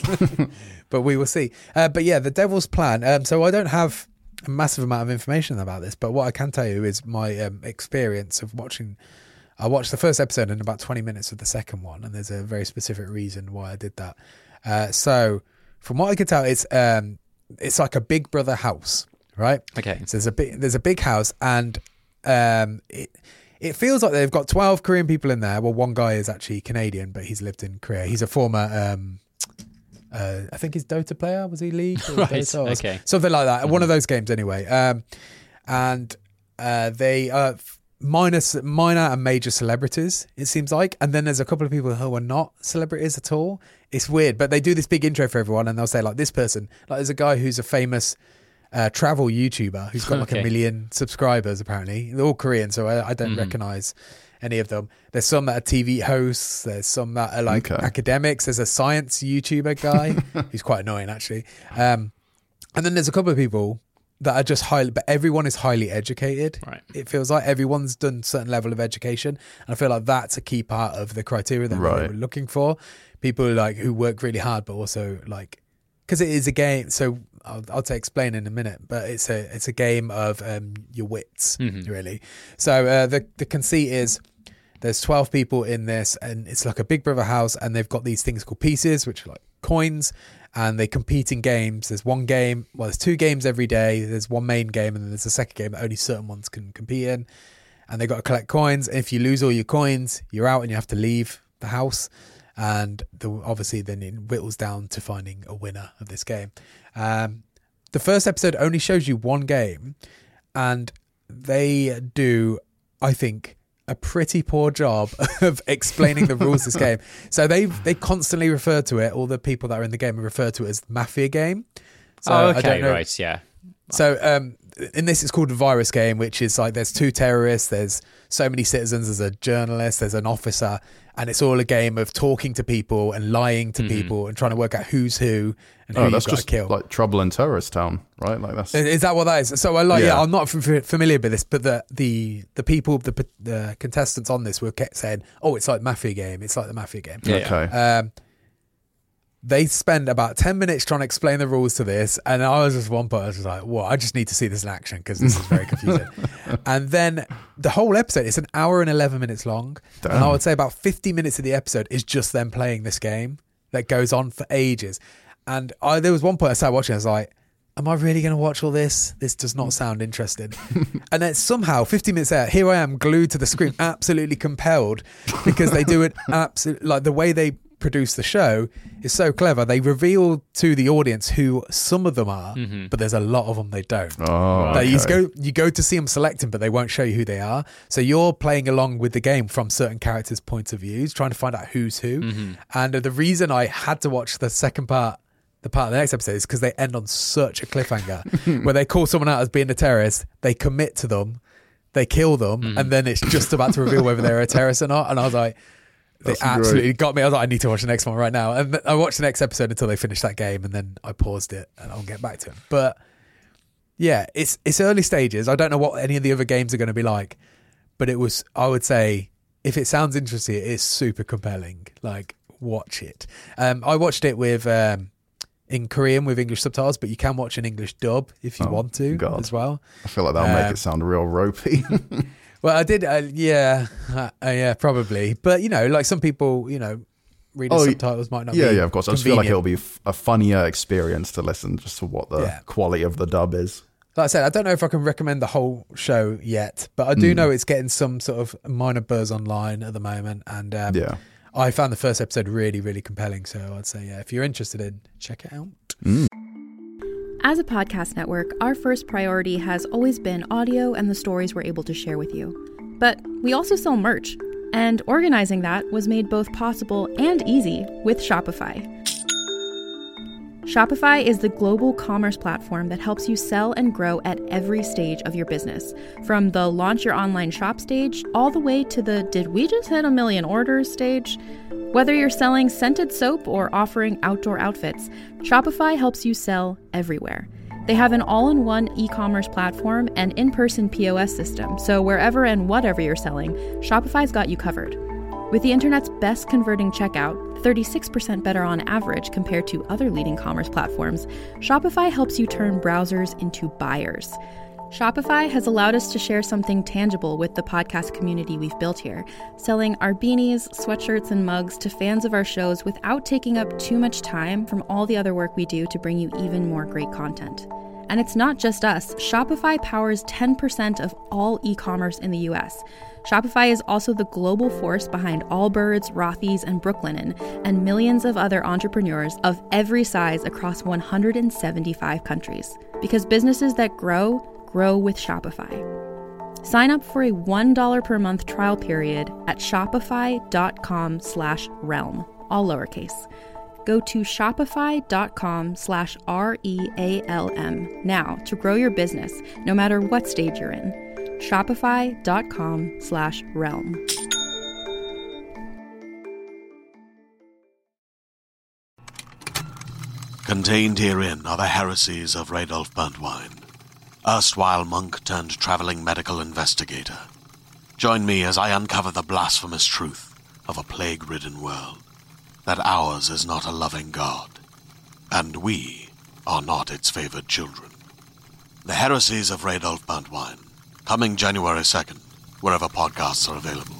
but we will see. Uh, but yeah, The Devil's Plan. Um, so I don't have a massive amount of information about this, but what I can tell you is my um, experience of watching. I watched the first episode and about twenty minutes of the second one, and there's a very specific reason why I did that. Uh, so. from what I could tell, it's um, it's like a Big Brother house, right? Okay. So there's a big there's a big house, and um, it it feels like they've got twelve Korean people in there. Well, one guy is actually Canadian, but he's lived in Korea. He's a former. Um, uh, I think he's Dota player. Was he League? Or Right. Dota or Okay. something like that. Mm-hmm. One of those games, anyway. Um, and uh, they are minus minor and major celebrities, it seems like, and then there's a couple of people who are not celebrities at all. It's weird, but they do this big intro for everyone, and they'll say like this person, like there's a guy who's a famous uh, travel YouTuber who's got like Okay. a million subscribers. Apparently, they're all Korean, so I, I don't Mm-hmm. recognize any of them. There's some that are T V hosts. There's some that are like Okay. academics. There's a science YouTuber guy who's quite annoying actually, um, and then there's a couple of people that are just highly, but everyone is highly educated. Right. It feels like everyone's done certain level of education. And I feel like that's a key part of the criteria that Right. they were looking for. People like who work really hard, but also like, because it is a game. So I'll, I'll to explain in a minute, but it's a it's a game of um, your wits, Mm-hmm. really. So uh, the the conceit is there's twelve people in this, and it's like a Big Brother house, and they've got these things called pieces, which are like coins, and they compete in games. There's one game, well, there's two games every day. There's one main game, and then there's a second game that only certain ones can compete in. And they got to collect coins. If you lose all your coins, you're out and you have to leave the house. And the, obviously, then it whittles down to finding a winner of this game. Um, the first episode only shows you one game, and they do, I think, a pretty poor job of explaining the rules of this game. So they they constantly refer to it, all the people that are in the game refer to it as Mafia game. So oh, I okay, don't know- right, yeah. So um, in this, it's called a virus game, which is like there's two terrorists, there's so many citizens, there's a journalist, there's an officer, and it's all a game of talking to people and lying to people and trying to work out who's who and who Oh, you've that's got to just kill. like Trouble in Terrorist Town, right? Like that's Is that what that is? So I like, yeah, Yeah. I'm not f- familiar with this, but the the the people, the the contestants on this were kept saying, "Oh, it's like Mafia game. It's like the Mafia game." Yeah, okay. Um, they spend about ten minutes trying to explain the rules to this, and I was just one part. I was just like, "Well, I just need to see this in action because this is very confusing." And then the whole episode, it's an hour and eleven minutes long, and I Damn. would say about fifty minutes of the episode is just them playing this game that goes on for ages. And I, there was one point I started watching, I was like, am I really going to watch all this? This does not sound interesting. And then somehow, fifty minutes out, here I am glued to the screen, absolutely compelled, because they do it absolutely, like the way they produce the show is so clever. They reveal to the audience who some of them are, Mm-hmm. but there's a lot of them they don't. Oh, Like, you, okay. go, you go to see them select them, but they won't show you who they are. So you're playing along with the game from certain characters' points of views, trying to find out who's who. Mm-hmm. And uh, the reason I had to watch the second part, the part of the next episode, is because they end on such a cliffhanger where they call someone out as being a terrorist, they commit to them, they kill them, Mm-hmm. and then it's just about to reveal whether they're a terrorist or not. And I was like, they That's absolutely great. got me. I was like, I need to watch the next one right now. And th- I watched the next episode until they finished that game, and then I paused it, and I'll get back to it. But yeah, it's it's early stages. I don't know what any of the other games are going to be like, but it was, I would say, if it sounds interesting, it is super compelling. Like, watch it. Um, I watched it with um, in Korean with English subtitles, but you can watch an English dub if you Oh, want to God. as well. I feel like that'll make Um, it sound real ropey. Well, I did, uh, yeah, uh, uh, yeah, probably. But you know, like some people, you know, reading Oh, subtitles might not. yeah, be yeah, of course. I just feel like it'll convenient. be f- a funnier experience to listen just to what the Yeah. quality of the dub is. Like I said, I don't know if I can recommend the whole show yet, but I do Mm. know it's getting some sort of minor buzz online at the moment, and um, Yeah. I found the first episode really, really compelling. So I'd say, yeah, if you're interested in, check it out. As a podcast network, our first priority has always been audio and the stories we're able to share with you. But we also sell merch, and organizing that was made both possible and easy with Shopify. Shopify is the global commerce platform that helps you sell and grow at every stage of your business, from the launch your online shop stage all the way to the did we just hit a million orders stage. Whether you're selling scented soap or offering outdoor outfits, Shopify helps you sell everywhere. They have an all-in-one e-commerce platform and in-person P O S system, so wherever and whatever you're selling, Shopify's got you covered. With the internet's best converting checkout, thirty-six percent better on average compared to other leading commerce platforms, Shopify helps you turn browsers into buyers. Shopify has allowed us to share something tangible with the podcast community we've built here, selling our beanies, sweatshirts, and mugs to fans of our shows without taking up too much time from all the other work we do to bring you even more great content. And it's not just us. Shopify powers ten percent of all e-commerce in the U S. Shopify is also the global force behind Allbirds, Rothy's, and Brooklinen, and millions of other entrepreneurs of every size across one hundred seventy-five countries. Because businesses that grow, grow with Shopify. Sign up for a one dollar per month trial period at shopify.com slash realm, all lowercase. Go to shopify.com slash R-E-A-L-M now to grow your business, no matter what stage you're in. Shopify.com slash realm. Contained herein are the heresies of Radolf Burntwine, erstwhile monk turned traveling medical investigator. Join me as I uncover the blasphemous truth of a plague-ridden world, that ours is not a loving God, and we are not its favored children. The heresies of Radolf Burntwine, coming January second, wherever podcasts are available.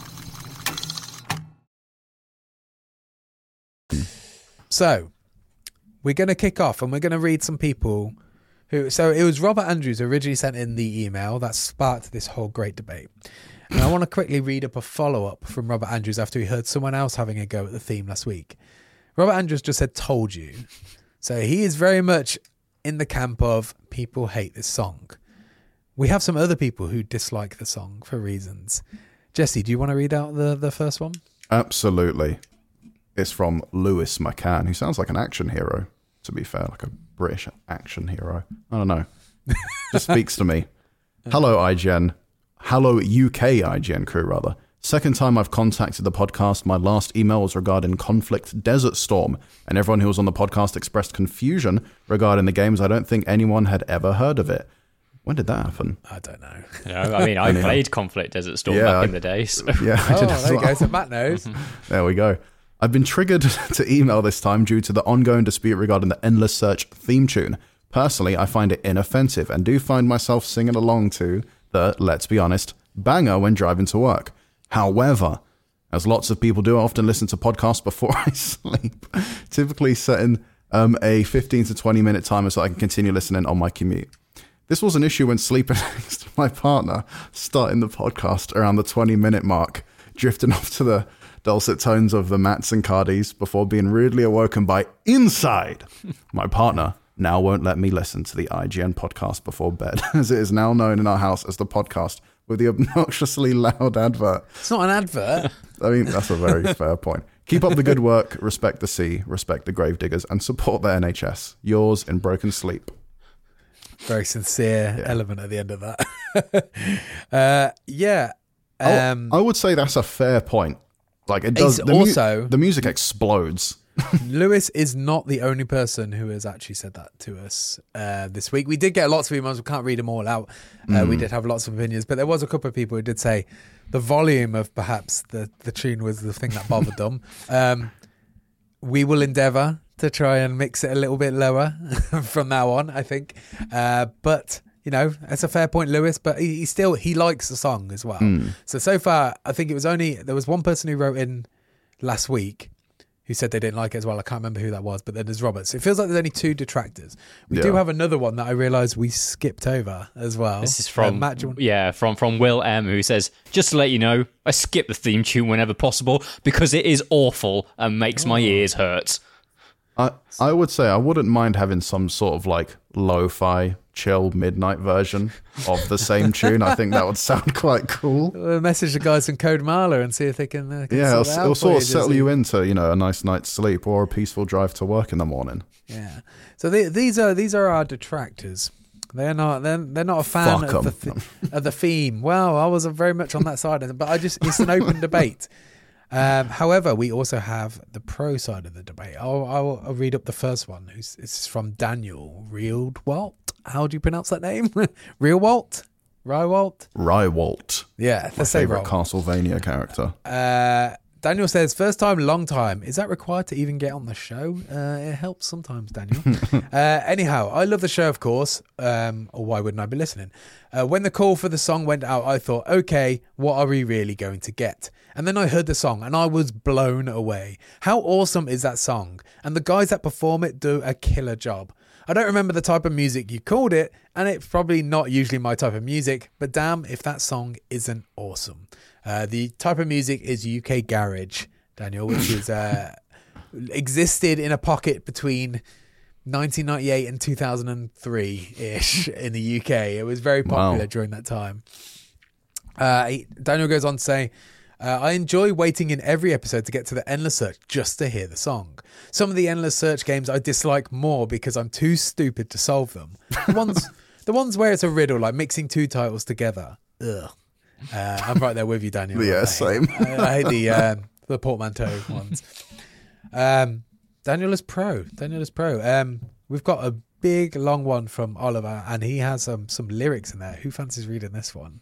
So, we're going to kick off and we're going to read some people who... So, it was Robert Andrews who originally sent in the email that sparked this whole great debate. And I want to quickly read up a follow-up from Robert Andrews after he heard someone else having a go at the theme last week. Robert Andrews just said, told you. So, he is very much in the camp of people hate this song. We have some other people who dislike the song for reasons. Jesse, do you want to read out the, the first one? Absolutely. It's from Lewis McCann, who sounds like an action hero, to be fair, like a British action hero. I don't know. Just speaks to me. Hello, I G N. Hello, U K I G N crew, rather. Second time I've contacted the podcast. My last email was regarding Conflict Desert Storm, and everyone who was on the podcast expressed confusion regarding the games. I don't think anyone had ever heard of it. When did that happen? I don't know. No, I mean, I played Conflict Desert Storm Yeah, back I- in the day. So. Yeah, I Oh, did there as you well. go. So Matt knows. There we go. I've been triggered to email this time due to the ongoing dispute regarding the Endless Search theme tune. Personally, I find it inoffensive and do find myself singing along to the, let's be honest, banger when driving to work. However, as lots of people do, I often listen to podcasts before I sleep, typically setting um, a fifteen to twenty minute timer so I can continue listening on my commute. This was an issue when sleeping next to my partner, starting the podcast around the twenty minute mark, drifting off to the dulcet tones of the Mats and Cardis before being rudely awoken by Inside. My partner now won't let me listen to the I G N podcast before bed, as it is now known in our house as the podcast with the obnoxiously loud advert. It's not an advert. I mean, that's a very fair point. Keep up the good work, respect the sea, respect the gravediggers, and support the N H S. Yours in broken sleep. Very sincere Yeah. element at the end of that. uh, yeah. Oh, Um, I would say that's a fair point. Like it does. It's The mu- also- the music explodes. Lewis is not the only person who has actually said that to us uh, this week. We did get lots of emails. We can't read them all out. Uh, Mm. We did have lots of opinions, but there was a couple of people who did say the volume of perhaps the, the tune was the thing that bothered them. Um, we will endeavour to try and mix it a little bit lower from now on, I think. Uh, but, you know, it's a fair point, Lewis, but he, he still, he likes the song as well. Mm. So, so far, I think it was only, there was one person who wrote in last week who said they didn't like it as well. I can't remember who that was, but then there's Robert. So it feels like there's only two detractors. We do Yeah. have another one that I realised we skipped over as well. This is Uh, from Matt, do you want- yeah, from from Will M, who says, "Just to let you know, I skip the theme tune whenever possible because it is awful and makes my ears hurt." I I would say I wouldn't mind having some sort of like lo-fi chill midnight version of the same tune. I think that would sound quite cool. We'll message the guys from Code Marla and see if they can. Uh, can Yeah, sort it'll, it out it'll for sort of Jesse. settle you into, you know, a nice night's sleep or a peaceful drive to work in the morning. Yeah. So they, these are these are our detractors. They're not. They're, they're not a fan Fuck of the, 'em. th- of the theme. Well, I was very much on that side, of it, but I just it's an open debate. Um, however, we also have the pro side of the debate. I'll, I'll, I'll read up the first one. Who's it's from Daniel Rieldwalt. How do you pronounce that name? Rieldwalt? Rywalt? Rywalt, Yeah, my the same favourite role. Castlevania character. Uh, Daniel says, first time, long time. Is that required to even get on the show? Uh, it helps sometimes, Daniel. uh, anyhow, I love the show, of course. Um, or why wouldn't I be listening? Uh, when the call for the song went out, I thought, okay, what are we really going to get? And then I heard the song and I was blown away. How awesome is that song? And the guys that perform it do a killer job. I don't remember the type of music you called it, and it's probably not usually my type of music, but damn if that song isn't awesome. Uh, the type of music is U K garage, Daniel, which is uh, existed in a pocket between nineteen ninety-eight and two thousand three-ish in the U K. It was very popular wow. during that time. Uh, he, Daniel goes on to say, Uh, I enjoy waiting in every episode to get to the Endless Search just to hear the song. Some of the Endless Search games I dislike more because I'm too stupid to solve them. The ones, the ones where it's a riddle, like mixing two titles together. Ugh. Uh, I'm right there with you, Daniel. Yeah, I same. Hate, I, I hate the um, the portmanteau ones. Um, Daniel is pro. Daniel is pro. Um, we've got a big, long one from Oliver, and he has um, some lyrics in there. Who fancies reading this one?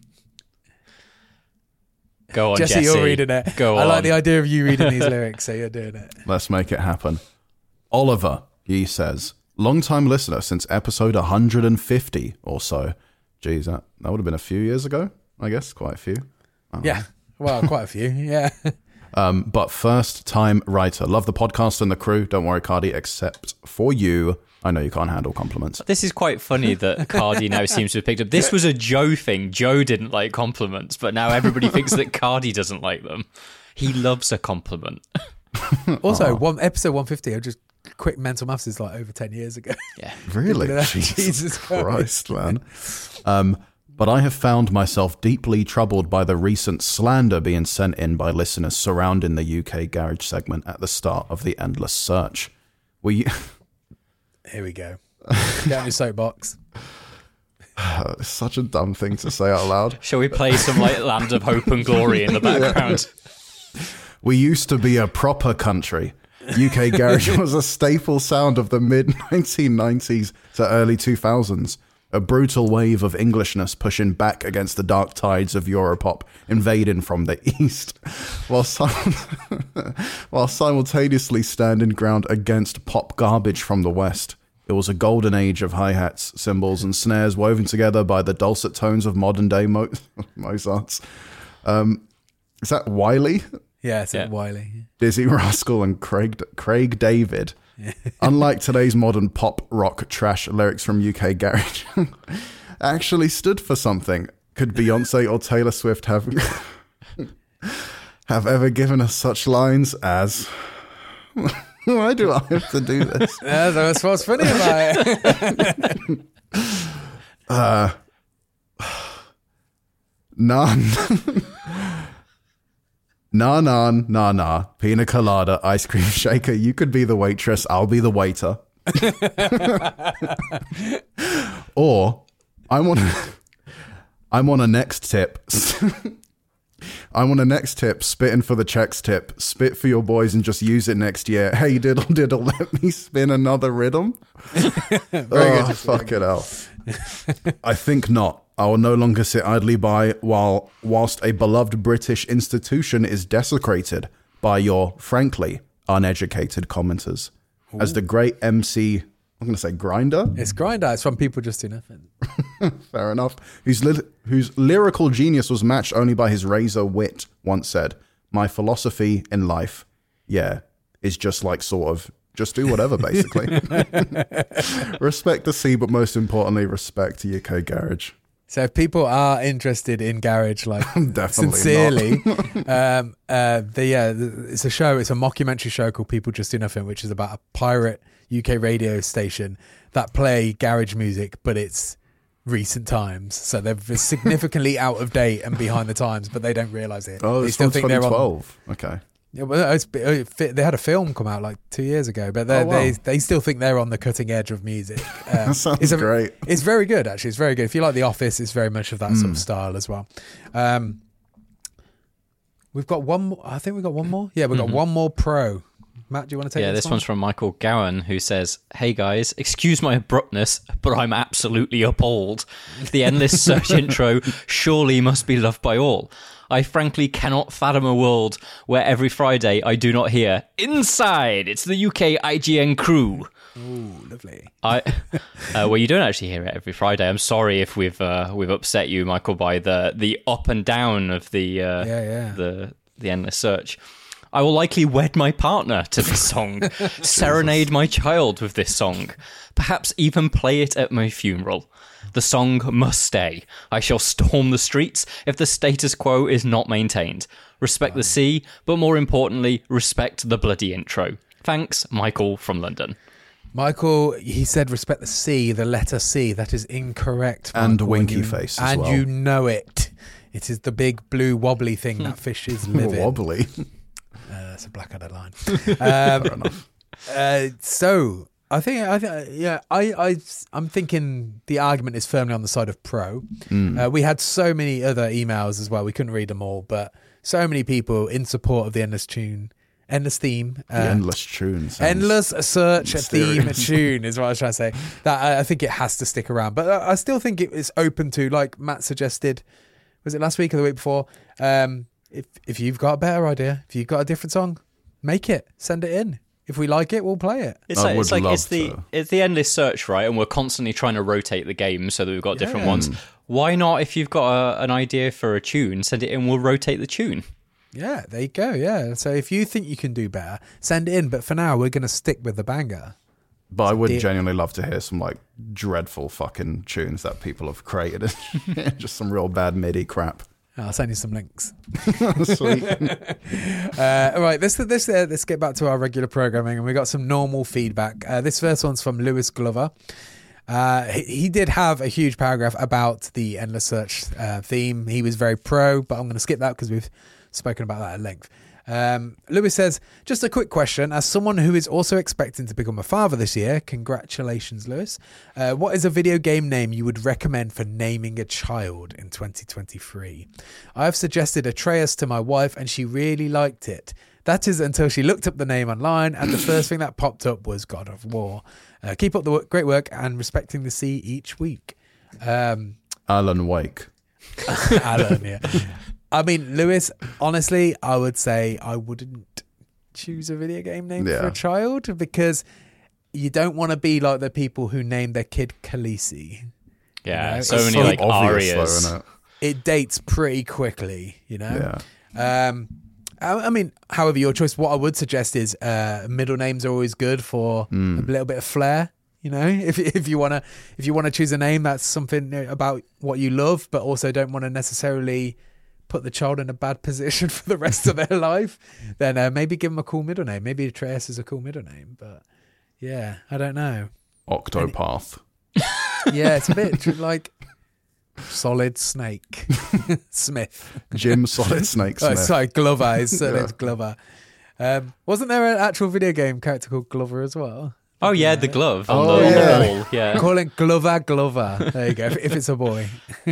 Go on, Jesse, Jesse. you're reading it. Go I on. like the idea of you reading these lyrics, so you're doing it. Let's make it happen. Oliver, he says, long-time listener since episode one hundred fifty or so. Geez, that, that would have been a few years ago, I guess. Quite a few. Yeah, well, quite a few, yeah. Um, but first-time writer. Love the podcast and the crew. Don't worry, Cardi, except for you. I know you can't handle compliments. This is quite funny that Cardi now seems to have picked up. This was a Joe thing. Joe didn't like compliments, but now everybody thinks that Cardi doesn't like them. He loves a compliment. Also, one episode one fifty, I just quick mental maths is like over ten years ago. Yeah. Really? Jesus, Jesus Christ, man. Um, but I have found myself deeply troubled by the recent slander being sent in by listeners surrounding the U K Garage segment at the start of the Endless Search. We... Here we go. Get on your soapbox. It's such a dumb thing to say out loud. Shall we play some like Land of Hope and Glory in the background? We used to be a proper country. U K Garage was a staple sound of the mid nineteen nineties to early two thousands. A brutal wave of Englishness pushing back against the dark tides of Europop invading from the east, while, sim- while simultaneously standing ground against pop garbage from the west. It was a golden age of hi-hats, cymbals, and snares woven together by the dulcet tones of modern-day Mo- Mozart's. Um, is that Wiley? Yeah, it's Yeah. Wiley. Dizzy Rascal and Craig Craig David. Unlike today's modern pop rock trash lyrics from U K Garage, actually stood for something. Could Beyonce or Taylor Swift have have ever given us such lines as why do I have to do this? Yeah, that's what's funny about it. uh, none. Nah, nah, nah, nah. Pina colada, ice cream shaker. You could be the waitress. I'll be the waiter. Or I'm on. A, I'm on a next tip. I'm on a next tip. Spitting for the checks tip. Spit for your boys and just use it next year. Hey diddle diddle, let me spin another rhythm. Very oh, good. fuck it hell. I think not. I will no longer sit idly by while whilst a beloved British institution is desecrated by your, frankly, uneducated commenters. Ooh. As the great M C, I'm going to say Grinder? It's Grinder. It's from People Just Do Nothing. Fair enough. Whose, li- whose lyrical genius was matched only by his razor wit, once said, my philosophy in life, yeah, is just like sort of, just do whatever, basically. Respect the sea, but most importantly, respect U K Garage. So if people are interested in garage, like Definitely sincerely, um, uh, the, yeah, it's a show. It's a mockumentary show called People Just Do Nothing, which is about a pirate U K radio station that play garage music, but it's recent times. So they're significantly out of date and behind the times, but they don't realize it. Oh, they it's still from think they're twenty on. twelve. Okay. Yeah, well, it's, it, they had a film come out like two years ago, but Oh, wow. they they still think they're on the cutting edge of music. Um, That sounds it's a, great. It's very good, actually. It's very good. If you like The Office, it's very much of that sort of Mm. style as well. Um, we've got one more. I think we've got one more. Yeah, we've got Mhm. one more pro. Matt, do you want to take Yeah, this this one? one's from Michael Gowan, who says, "Hey guys, excuse my abruptness, but I'm absolutely appalled. The Endless Search intro surely must be loved by all. I frankly cannot fathom a world where every Friday I do not hear, 'Inside, it's the U K I G N crew.'" Ooh, lovely. I, uh, well, you don't actually hear it every Friday. I'm sorry if we've uh, we've upset you, Michael, by the the up and down of the uh, Yeah, yeah. the the Endless Search. I will likely wed my partner to this song, serenade my child with this song, perhaps even play it at my funeral. The song must stay. I shall storm the streets if the status quo is not maintained. Respect the sea, but more importantly, respect the bloody intro. Thanks, Michael from London. Michael, he said respect the C, the letter C. That is incorrect. And Michael, winky you, face as and well. you know it. It is the big blue wobbly thing that fishes live in. Wobbly. Uh, that's a Blackadder line. Um, Fair enough. uh, so I think, I think, yeah, I, I, I'm thinking the argument is firmly on the side of pro. Mm. Uh, we had so many other emails as well. We couldn't read them all, but so many people in support of the endless tune, endless theme, uh, The endless tune. sounds endless search theme mysterious. tune is what I was trying to say. That I, I think it has to stick around, but I, I still think it is open to, like Matt suggested. Was it last week or the week before? Um, if if you've got a better idea, if you've got a different song, make it, send it in. If we like it, we'll play it. It's I like, would it's like love it's the to. it's the endless search, right? And we're constantly trying to rotate the game so that we've got different Yeah. ones. Why not? If you've got a, an idea for a tune, send it in. We'll rotate the tune. Yeah, there you go. Yeah. So if you think you can do better, send it in. But for now, we're going to stick with the banger. But I would deal. genuinely love to hear some like dreadful fucking tunes that people have created. Just some real bad MIDI crap. I'll send you some links. Sweet. Uh, all right, let's let's uh, let's get back to our regular programming, and we got some normal feedback. Uh, this first one's from Lewis Glover. Uh, he, he did have a huge paragraph about the Endless Search uh, theme. He was very pro, but I'm going to skip that because we've spoken about that at length. Um, Lewis says, just a quick question. As someone who is also expecting to become a father this year, congratulations, Lewis. Uh, what is a video game name you would recommend for naming a child in twenty twenty-three? I have suggested Atreus to my wife and she really liked it. That is until she looked up the name online and the first thing that popped up was God of War. Uh, keep up the work, great work and respecting the sea each week. Um, Alan Wake. Alan, yeah. I mean, Lewis, honestly, I would say I wouldn't choose a video game name Yeah. for a child because you don't want to be like the people who named their kid Khaleesi. Yeah, You know, so it's many so like obvious, arias. though, innit? It dates pretty quickly, you know? Yeah. Um, I, I mean, however, your choice. What I would suggest is uh, middle names are always good for Hmm. a little bit of flair. You know, if if you wanna if you wanna choose a name that's something about what you love, but also don't want to necessarily put the child in a bad position for the rest of their life, then uh, maybe give them a cool middle name. Maybe Atreus is a cool middle name, but yeah, I don't know. Octopath. Yeah, it's a bit tr- like Solid Snake Smith. Jim Solid Snake Oh, Smith. sorry, Glover. It's Solid Yeah. Glover. Um, wasn't there an actual video game character called Glover as well? Oh yeah, the glove on, Oh, the, on yeah. the wall. Yeah. Call it Glover Glover. There you go. If, if it's a boy.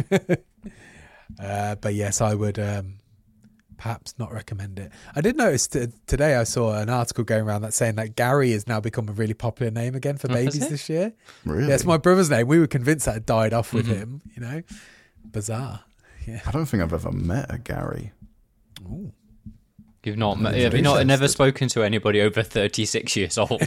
uh, but yes, I would um, perhaps not recommend it. I did notice t- today I saw an article going around that's saying that Gary has now become a really popular name again for Oh, has babies it? this year. Really? Yeah, it's my brother's name. We were convinced that had died off with Mhm. him, you know. Bizarre. Yeah. I don't think I've ever met a Gary. Ooh. You've not, I'm have you not never interested. spoken to anybody over thirty-six years old?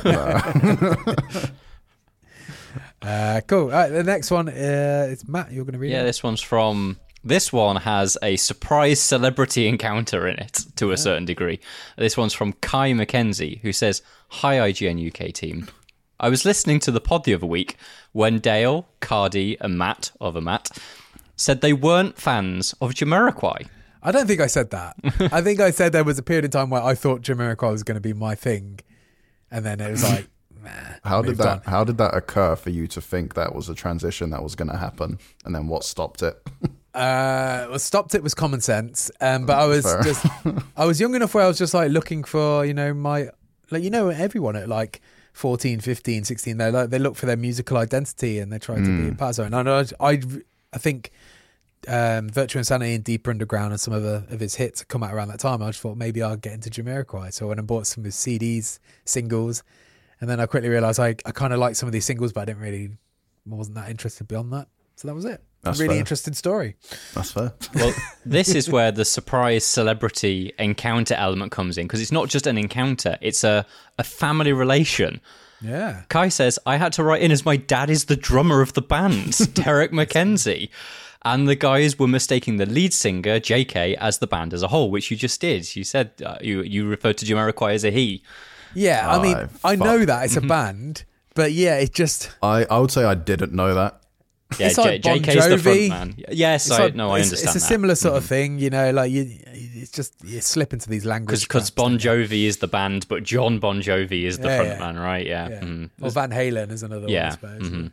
Uh, cool. All right, the next one uh, is Matt. You're going to read Yeah, it? this one's from. This one has a surprise celebrity encounter in it to a certain degree. This one's from Kai McKenzie, who says, "Hi, I G N U K team. I was listening to the pod the other week when Dale, Cardi, and Matt, other Matt, said they weren't fans of Jamiroquai. I don't think I said that. I think I said there was a period of time where I thought Jamiroquai was going to be my thing, and then it was like, nah. How did moved that? on. How did that occur for you to think that was a transition that was going to happen, and then what stopped it? Uh, what stopped it was common sense. Um, but I was Fair. just, I was young enough where I was just like looking for, you know, my, like, you know, everyone at like fourteen, fifteen, sixteen, they like, they look for their musical identity and they try to be a part of it. And I, I, I think um, Virtual Insanity and Deeper Underground and some of, the, of his hits come out around that time. I just thought maybe I'll get into Jamiroquai. So I went and bought some of his C Ds, singles, and then I quickly realised I, I kind of liked some of these singles, but I didn't really, wasn't that interested beyond that. So that was it. That's really fair. interesting story. That's fair. Well, this is where the surprise celebrity encounter element comes in, because it's not just an encounter, it's a, a family relation. Yeah. Kai says, I had to write in as my dad is the drummer of the band, Derek McKenzie. And the guys were mistaking the lead singer, J K, as the band as a whole, which you just did. You said uh, you, you referred to Jamiroquai as a he. Yeah, I mean, Oh, I know fuck. that it's a band, but yeah, it just... I, I would say I didn't know that. Yeah, It's like J- Bon JK's the Jovi. front man. Yes, It's I like- no, I it's, understand It's a that. similar sort of thing, you know, like you, it's just, you slip into these language Because traps, Bon don't you? Jovi is the band, but John Bon Jovi is the Yeah, front yeah. man, right? Yeah. Yeah. mhm. Or Van Halen is another Yeah. one, I suppose. mhm.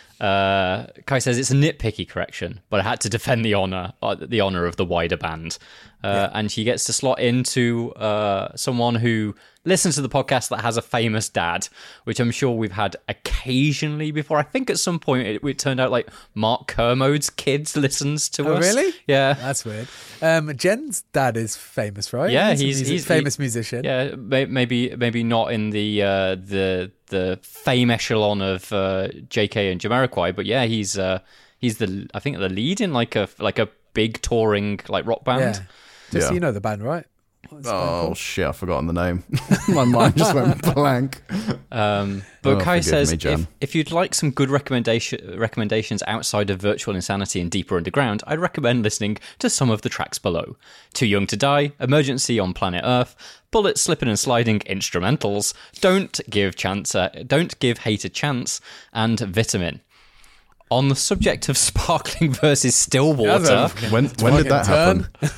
Uh, Kai says it's a nitpicky correction, but I had to defend the honor, uh, the honor of the wider band. Uh, And she gets to slot into uh, someone who listens to the podcast that has a famous dad, which I'm sure we've had occasionally before. I think at some point it, it turned out like Mark Kermode's kids listens to Oh, us. really? Yeah. That's weird. Um, Jen's dad is famous, right? Yeah, a he's- music- he's- famous he- musician. Yeah, may- maybe maybe not in the uh, the the fame echelon of uh, J K and Jamiroquai, but yeah, he's uh, he's the I think the lead in like a like a big touring like rock band. Yeah. Just Yeah. you know the band, right? What's the band Oh called? shit! I've forgotten the name. My mind just went blank. Um, but Oh, Kai forgive says me, if, Jen. if you'd like some good recommendation recommendations outside of Virtual Insanity and Deeper Underground, I'd recommend listening to some of the tracks below: Too Young to Die, Emergency on Planet Earth, Bullet Slipping and Sliding instrumentals, Don't Give Chance, uh, Don't Give Hate a Chance, and Vitamin. On the subject of Sparkling versus Stillwater, That's a- When when did that Turn. happen?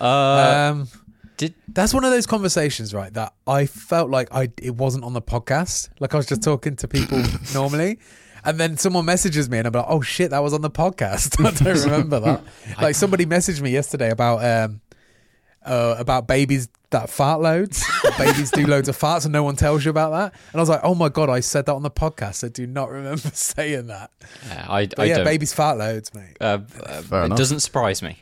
um, did that's one of those conversations, right? That I felt like I it wasn't on the podcast. Like I was just talking to people normally, and then someone messages me, and I'm like, "Oh shit, that was on the podcast." I don't remember that. Like somebody messaged me yesterday about um, uh, about babies that fart loads. Babies do loads of farts, and no one tells you about that. And I was like, "Oh my god, I said that on the podcast. I do not remember saying that." uh, I, But I yeah, don't. babies fart loads, mate. Uh, uh, Fair it enough. doesn't surprise me.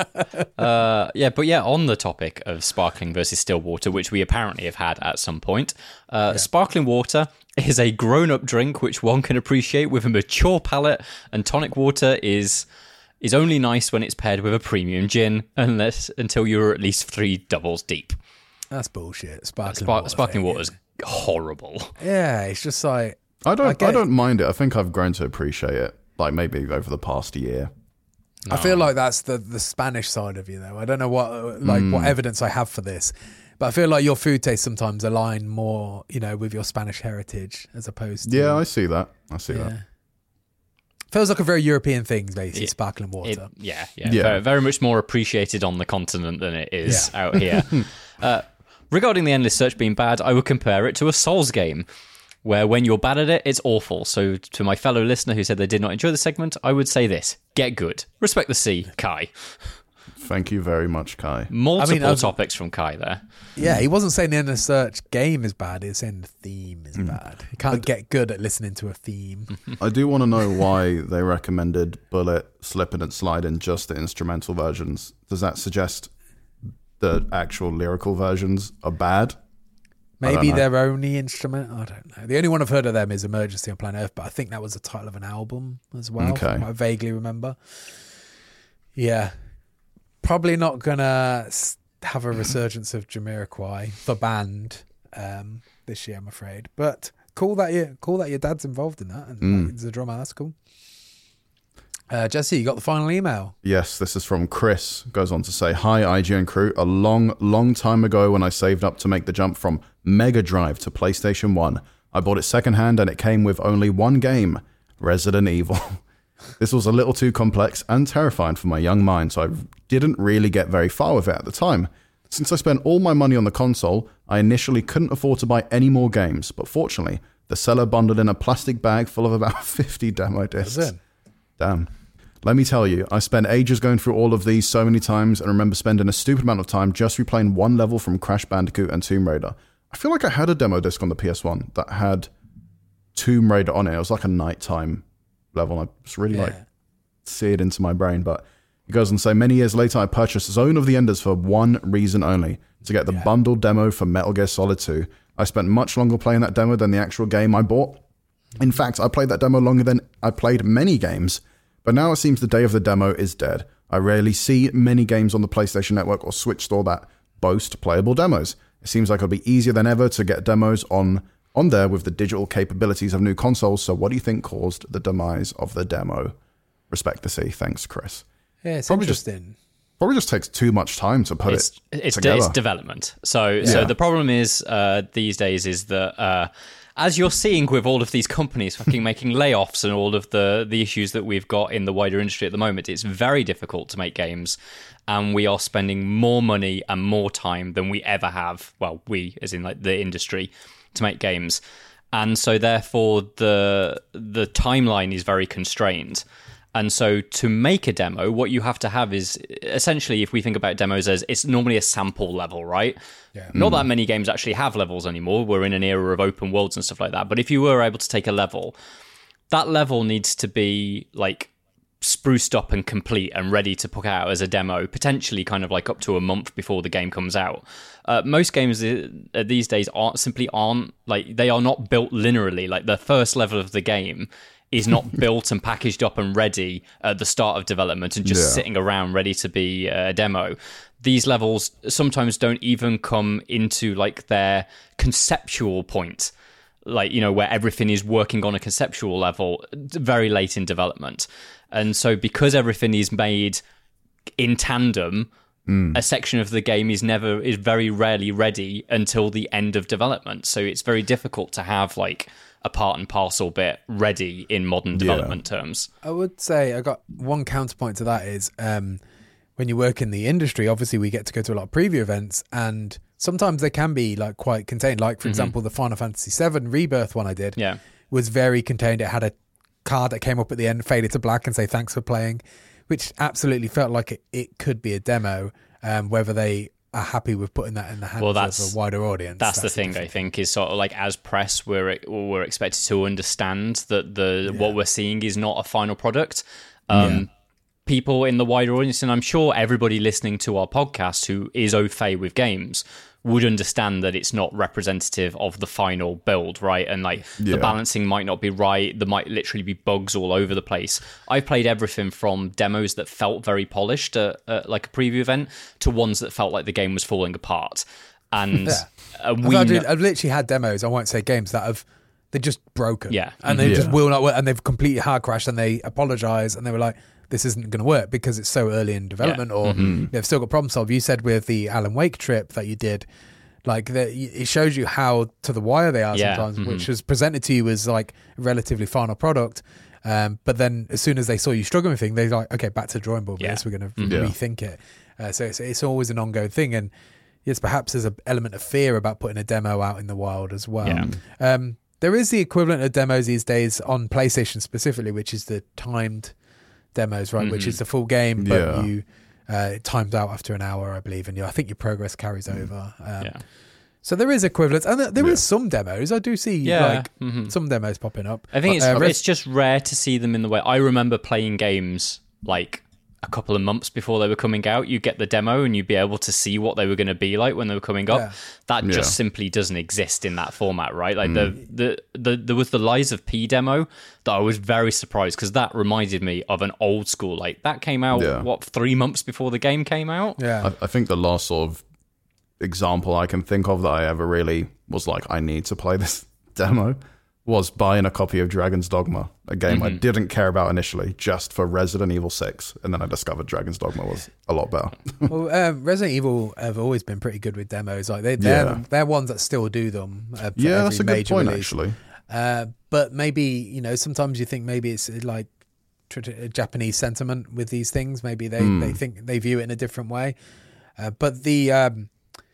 uh, yeah, but yeah, on the topic of sparkling versus still water, which we apparently have had at some point, uh, sparkling water is a grown-up drink which one can appreciate with a mature palate, and tonic water is is only nice when it's paired with a premium gin, unless until you're at least three doubles deep. That's bullshit. Sparkling Spark, water sparkling thing, water's horrible. Yeah, it's just like I don't. I I, get it. don't mind it. I think I've grown to appreciate it. Like maybe over the past year. I feel like that's the, the Spanish side of you, though. I don't know what like what evidence I have for this, but I feel like your food tastes sometimes align more, you know, with your Spanish heritage as opposed to Yeah, I see that. I see yeah. that. Feels like a very European thing, basically. It- sparkling water. It, yeah, yeah, Yeah. Very, very much more appreciated on the continent than it is out here. uh, regarding the endless search being bad, I would compare it to a Souls game, where when you're bad at it, it's awful. So to my fellow listener who said they did not enjoy the segment, I would say this: get good, respect the sea, Kai. Thank you very much, Kai. Multiple I was- topics from Kai there. yeah, he wasn't saying the endless search game is bad. He's saying the theme is bad. You can't get good at listening to a theme. I do want to know why they recommended Bullet, Slippin' and Sliding just the instrumental versions. Does that suggest the actual lyrical versions are bad? I don't Maybe know. their only instrument. I don't know. The only one I've heard of them is Emergency on Planet Earth, but I think that was the title of an album as well. Okay. From what I vaguely remember. Yeah. Probably not going to have a resurgence of Jamiroquai, the band, um, this year, I'm afraid. But cool that, you, cool that your dad's involved in that. And Mm. he's a drummer. That's cool. Uh, Jesse, you got the final email. Yes, this is from Chris. Goes on to say, "Hi, I G N crew. A long, long time ago when I saved up to make the jump from Mega Drive to PlayStation one, I bought it secondhand and it came with only one game, Resident Evil. This was a little too complex and terrifying for my young mind, so I didn't really get very far with it at the time. Since I spent all my money on the console, I initially couldn't afford to buy any more games, but fortunately, the seller bundled in a plastic bag full of about fifty demo discs. That's it. Damn. Let me tell you, I spent ages going through all of these so many times and remember spending a stupid amount of time just replaying one level from Crash Bandicoot and Tomb Raider. I feel like I had a demo disc on the P S one that had Tomb Raider on it. It was like a nighttime level. I just really like Yeah. see it into my brain. But He goes on to say, many years later, I purchased Zone of the Enders for one reason only, to get the yeah. bundled demo for Metal Gear Solid two. I spent much longer playing that demo than the actual game I bought. In fact, I played that demo longer than I played many games, but now it seems the day of the demo is dead. I rarely see many games on the PlayStation Network or Switch store that boast playable demos. It seems like it'll be easier than ever to get demos on on there with the digital capabilities of new consoles. So what do you think caused the demise of the demo? Respect to see. Thanks, Chris. Yeah, it's probably interesting. Just, probably just takes too much time to put it's, it it's together. De- it's development. So, yeah. so the problem is uh, these days is that uh, as you're seeing with all of these companies fucking making layoffs and all of the the issues that we've got in the wider industry at the moment, it's very difficult to make games, and we are spending more money and more time than we ever have. Well, we, as in like the industry, to make games. And so therefore the the timeline is very constrained. And so to make a demo, what you have to have is essentially, if we think about demos as it's normally a sample level, right? Yeah. Not Mm. that many games actually have levels anymore. We're in an era of open worlds and stuff like that. But if you were able to take a level, that level needs to be like spruced up and complete and ready to put out as a demo, potentially kind of like up to a month before the game comes out. Uh, most games uh, these days aren't simply aren't like they are not built linearly. Like the first level of the game is not built and packaged up and ready at the start of development and just Yeah. sitting around ready to be a demo. These levels sometimes don't even come into like their conceptual point, like, you know, where everything is working on a conceptual level very late in development. And so because everything is made in tandem, mm. a section of the game is never is very rarely ready until the end of development. So it's very difficult to have like a part and parcel bit ready in modern development yeah. terms. I would say I got one counterpoint to that is um, when you work in the industry, obviously we get to go to a lot of preview events, and sometimes they can be like quite contained. Like, for mm-hmm. example, the Final Fantasy seven Rebirth one I did yeah. was very contained. It had a card that came up at the end, faded to black and say thanks for playing, which absolutely felt like it, it could be a demo. Um, whether they are happy with putting that in the hands well, that's, of a wider audience. That's, that's the thing, I think, is sort of like as press, we're we're expected to understand that the yeah. what we're seeing is not a final product. Um, yeah. People in the wider audience, and I'm sure everybody listening to our podcast who is au fait with games, would understand that it's not representative of the final build, right? And like yeah. the balancing might not be right. There might literally be bugs all over the place. I've played everything from demos that felt very polished at, at like a preview event to ones that felt like the game was falling apart. And yeah. uh, we I've, know- I've literally had demos, I won't say games, that have they're just broken. Yeah. And they yeah. just will not work, and they've completely hard crashed, and they apologise, and they were like, this isn't going to work because it's so early in development, yeah. or mm-hmm. they've still got problem solved. You said with the Alan Wake trip that you did, like the, it shows you how to the wire they are yeah. sometimes, mm-hmm. which was presented to you as like a relatively final product. Um, but then as soon as they saw you struggling with things, they're like, okay, back to the drawing board. Yeah. This, we're going to yeah. rethink it. Uh, so it's, it's always an ongoing thing. And yes, perhaps there's an element of fear about putting a demo out in the wild as well. Yeah. Um, there is the equivalent of demos these days on PlayStation specifically, which is the timed demos, right? Mm-hmm. Which is the full game, but yeah. you uh, it times out after an hour, I believe, and you, I think your progress carries over. Um, yeah. So there is equivalence, and there yeah. is some demos. I do see yeah. like mm-hmm. some demos popping up. I think it's uh, it's just rare to see them in the way. I remember playing games like a couple of months before they were coming out. You get the demo and you'd be able to see what they were going to be like when they were coming up. Yeah. That Yeah. just simply doesn't exist in that format, right? Like mm. the, the the there was the Lies of P demo that I was very surprised because that reminded me of an old school. Like that came out Yeah. what three months before the game came out. Yeah, I, I think the last sort of example I can think of that I ever really was like, I need to play this demo, was buying a copy of Dragon's Dogma, a game Mm-hmm. I didn't care about initially, just for Resident Evil six, and then I discovered Dragon's Dogma was a lot better. well, um, Resident Evil have always been pretty good with demos. Like they, they're Yeah. they're ones that still do them. Uh, for Yeah, every that's a good major point, release. actually. Uh, but maybe, you know, sometimes you think maybe it's like tr- tr- a Japanese sentiment with these things. Maybe they, Mm. they think they view it in a different way. Uh, but the, um,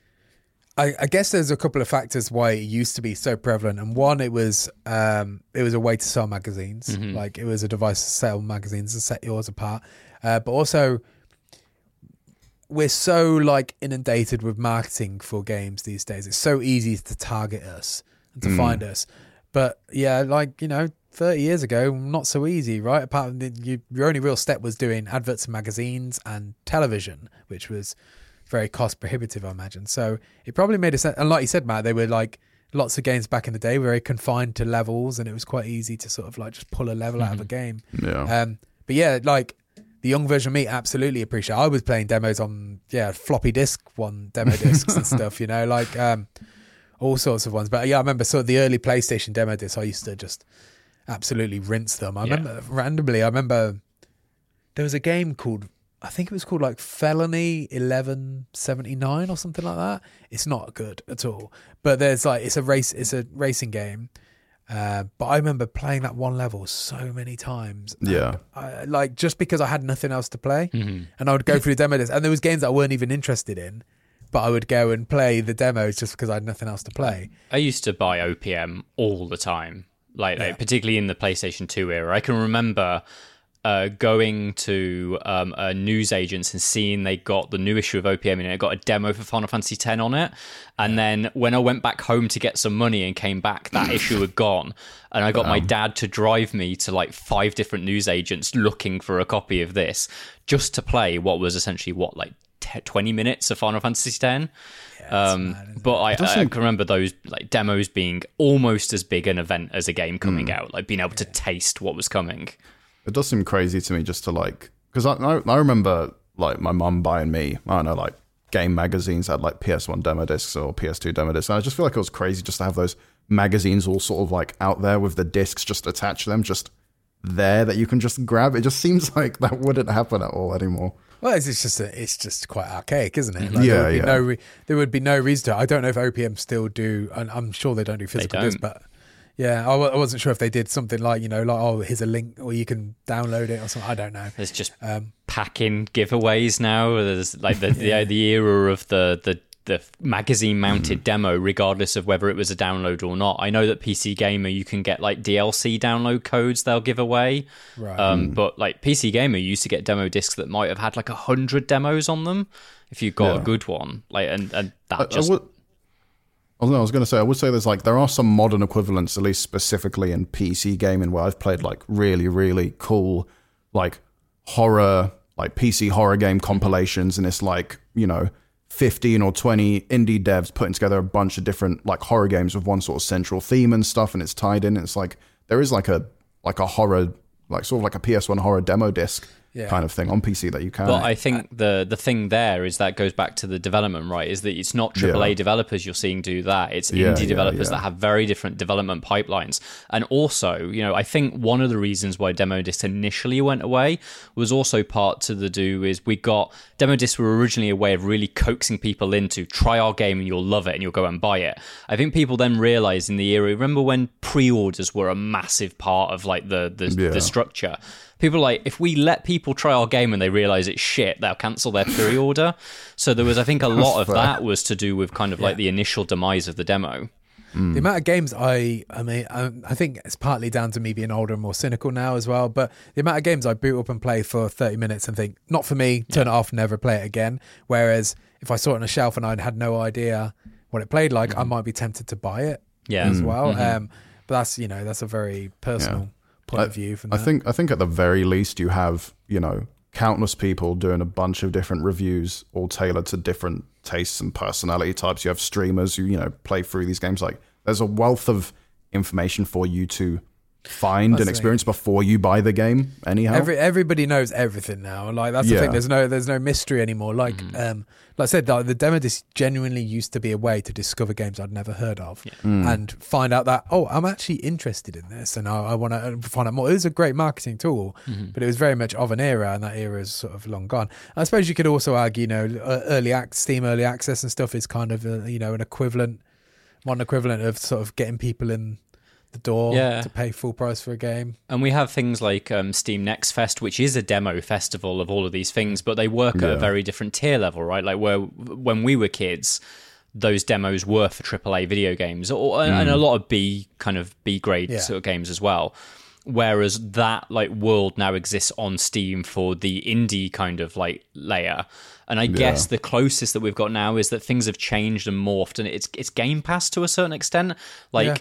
I, I guess there's a couple of factors why it used to be so prevalent. And one, it was um, it was a way to sell magazines. Mm-hmm. Like it was a device to sell magazines and set yours apart. Uh, but also, we're so like inundated with marketing for games these days. It's so easy to target us and to Mm. find us. But yeah, like, you know, thirty years ago, not so easy, right? Apart from the, you, your only real step was doing adverts in magazines and television, which was very cost prohibitive, I imagine. So it probably made a sense. And like you said, Matt, they were like lots of games back in the day were very confined to levels, and it was quite easy to sort of like just pull a level mm-hmm. out of a game. Yeah. Um, but yeah, like the young version of me absolutely appreciate. I was playing demos on yeah floppy disk one demo discs and stuff, you know, like um, all sorts of ones. But yeah, I remember sort of the early PlayStation demo discs. I used to just absolutely rinse them. I yeah. remember randomly. I remember there was a game called, I think it was called like Felony eleven seventy-nine or something like that. It's not good at all, but there's like it's a race, it's a racing game. Uh, but I remember playing that one level so many times. Yeah, I, like just because I had nothing else to play, mm-hmm. and I would go through the demo disc, and there was games that I weren't even interested in, but I would go and play the demos just because I had nothing else to play. I used to buy O P M all the time. Like, yeah. like particularly in the PlayStation two era. I can remember uh, going to um, a newsagents and seeing they got the new issue of O P M and it got a demo for Final Fantasy X on it. And then when I went back home to get some money and came back, that issue had gone. And I got um, my dad to drive me to like five different newsagents looking for a copy of this just to play what was essentially, what, like twenty minutes of Final Fantasy X? Yeah, um, mad, but I, I can remember those like demos being almost as big an event as a game coming mm. out, like being able yeah. to taste what was coming. It does seem crazy to me just to like, because I, I I remember like my mum buying me, I don't know, like game magazines that had like P S one demo discs or P S two demo discs. And I just feel like it was crazy just to have those magazines all sort of like out there with the discs just attached to them, just there that you can just grab. It just seems like that wouldn't happen at all anymore. Well, it's just a, it's just quite archaic, isn't it? Like, yeah, there would be yeah. No re- there would be no reason to. I don't know if O P M still do, and I'm sure they don't do physical discs, but yeah, I, w- I wasn't sure if they did something like, you know, like, oh, here's a link, or you can download it or something. I don't know. There's just um, packing giveaways now. There's like the yeah. the, the era of the the. the magazine-mounted mm. demo, regardless of whether it was a download or not. I know that P C Gamer, you can get like D L C download codes they'll give away. Right. Um, mm. But like P C Gamer used to get demo discs that might have had like a hundred demos on them if you got yeah. a good one. Like, and, and that I, just... I, would, I was going to say, I would say there's like, there are some modern equivalents, at least specifically in P C gaming, where I've played like really, really cool, like horror, like P C horror game compilations, and it's like, you know, fifteen or twenty indie devs putting together a bunch of different like horror games with one sort of central theme and stuff, and it's tied in. It's like there is like a like a horror, like sort of like a P S one horror demo disc yeah. kind of thing on P C that you can. But I think the the thing there is that goes back to the development, right? Is that it's not triple A yeah. developers you're seeing do that. It's yeah, indie yeah, developers yeah. that have very different development pipelines. And also, you know, I think one of the reasons why demo discs initially went away was also part to the do is we got demo discs were originally a way of really coaxing people into try our game and you'll love it and you'll go and buy it. I think people then realized in the era, remember when pre-orders were a massive part of like the the, yeah. the structure. People are like, if we let people try our game and they realize it's shit, they'll cancel their pre-order. So there was, I think, a lot of that was to do with kind of yeah. like the initial demise of the demo. Mm. The amount of games I, I mean, I, I think it's partly down to me being older and more cynical now as well. But the amount of games I boot up and play for thirty minutes and think, not for me, turn yeah. it off, never play it again. Whereas if I saw it on a shelf and I had no idea what it played like, mm. I might be tempted to buy it yeah. as well. Mm-hmm. Um, but that's, you know, that's a very personal. Yeah. point I, of view from I that. think I think at the very least you have, you know, countless people doing a bunch of different reviews all tailored to different tastes and personality types. You have streamers who, you know, play through these games. Like there's a wealth of information for you to find that's and experience thing. Before you buy the game anyhow. Every, everybody knows everything now. Like that's the yeah. thing. There's no there's no mystery anymore. Like mm. um like I said, like, the demo disc genuinely used to be a way to discover games I'd never heard of yeah. mm. and find out that, oh, I'm actually interested in this and I, I want to find out more. It was a great marketing tool, mm-hmm. but it was very much of an era, and that era is sort of long gone. I suppose you could also argue, you know, early ac- Steam early access and stuff is kind of a, you know, an equivalent, modern equivalent of sort of getting people in the door yeah. to pay full price for a game. And we have things like um, Steam Next Fest, which is a demo festival of all of these things, but they work yeah. at a very different tier level, right? Like where when we were kids, those demos were for triple A video games, or mm. and a lot of B kind of B grade yeah. sort of games as well. Whereas that like world now exists on Steam for the indie kind of like layer. And I yeah. guess the closest that we've got now is that things have changed and morphed, and it's it's Game Pass to a certain extent. Like. Yeah.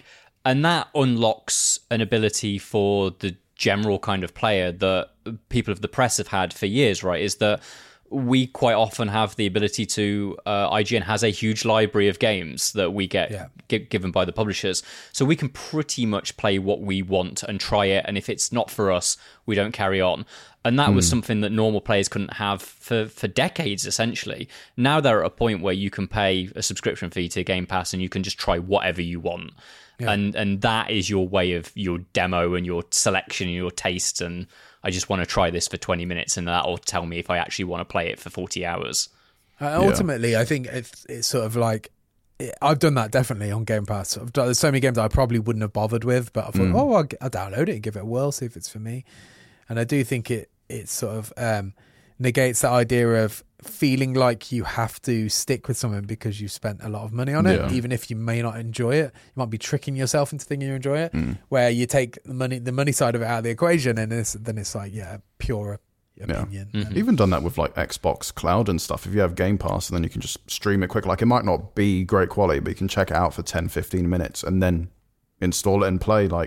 And that unlocks an ability for the general kind of player that people of the press have had for years, right? Is that we quite often have the ability to, uh, I G N has a huge library of games that we get Yeah. g- given by the publishers. So we can pretty much play what we want and try it. And if it's not for us, we don't carry on. And that mm. was something that normal players couldn't have for, for decades, essentially. Now they're at a point where you can pay a subscription fee to Game Pass and you can just try whatever you want. Yeah. And and that is your way of your demo and your selection and your taste. And I just want to try this for twenty minutes and that'll tell me if I actually want to play it for forty hours. Uh, ultimately, yeah. I think it's, it's sort of like, it, I've done that definitely on Game Pass. I've done, there's so many games I probably wouldn't have bothered with, but I thought, mm. oh, I'll, I'll download it and give it a whirl, see if it's for me. And I do think it it sort of um, negates that idea of feeling like you have to stick with something because you've spent a lot of money on it, yeah. even if you may not enjoy it. You might be tricking yourself into thinking you enjoy it, mm. where you take the money the money side of it out of the equation, and it's, then it's like, yeah, pure opinion. Yeah. Mm-hmm. Even done that with like Xbox Cloud and stuff. If you have Game Pass, and then you can just stream it quick. Like, it might not be great quality, but you can check it out for ten, fifteen minutes and then install it and play. Like,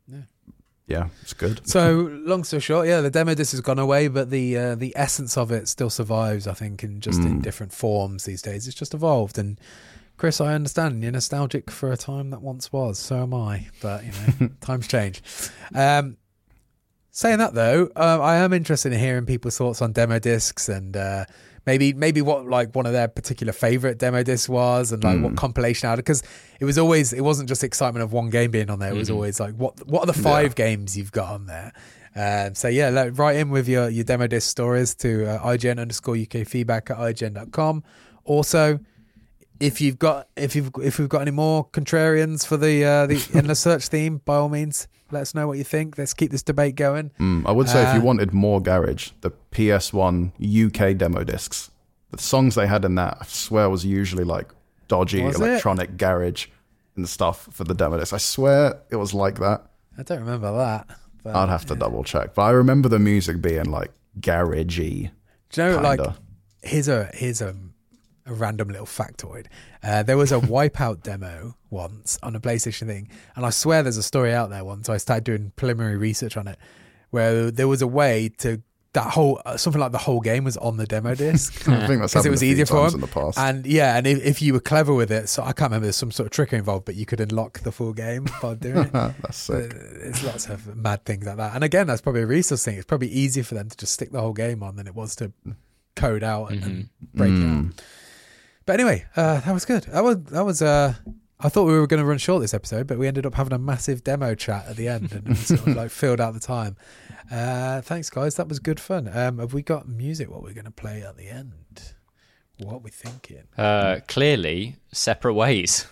yeah, it's good. So, long story short, yeah, the demo disc has gone away, but the uh, the essence of it still survives, I think, in just mm. in different forms these days. It's just evolved. And Chris, I understand you're nostalgic for a time that once was. So am I. But, you know, times change. Um, saying that, though, uh, I am interested in hearing people's thoughts on demo discs and uh, maybe maybe what like one of their particular favorite demo discs was, and like mm. what compilation out, because it was always it wasn't just excitement of one game being on there. It was mm-hmm. always like what what are the five yeah. games you've got on there. Um, so yeah, like, write in with your your demo disc stories to uh, IGN underscore UK feedback at I G N dot com. Also, if you've got if you've if we've got any more contrarians for the uh, the Endless Search theme, by all means, let us know what you think. Let's keep this debate going. Mm, I would say uh, if you wanted more garage, the P S one U K demo discs, the songs they had in that, I swear, was usually like dodgy electronic it? garage and stuff for the demo disc. I swear it was like that. I don't remember that. But, I'd have to yeah. double check, but I remember the music being like garagey. Do you know, kinda. like here's a here's a. a random little factoid. Uh, there was a Wipeout demo once on a PlayStation thing, and I swear there's a story out there once. I started doing preliminary research on it, where there was a way to that whole uh, something like the whole game was on the demo disc. I think that's happened it was a few easier for them in the past. And yeah, and if, if you were clever with it, so I can't remember, there's some sort of trickery involved, but you could unlock the full game by doing it. That's sick. There's lots of mad things like that. And again, that's probably a resource thing. It's probably easier for them to just stick the whole game on than it was to code out and, mm-hmm. and break mm. it out. But anyway, uh, that was good. That was that was. Uh, I thought we were going to run short this episode, but we ended up having a massive demo chat at the end and sort of like filled out the time. Uh, thanks, guys. That was good fun. Um, have we got music? What we're going to play at the end? What are we thinking? Uh, clearly, Separate Ways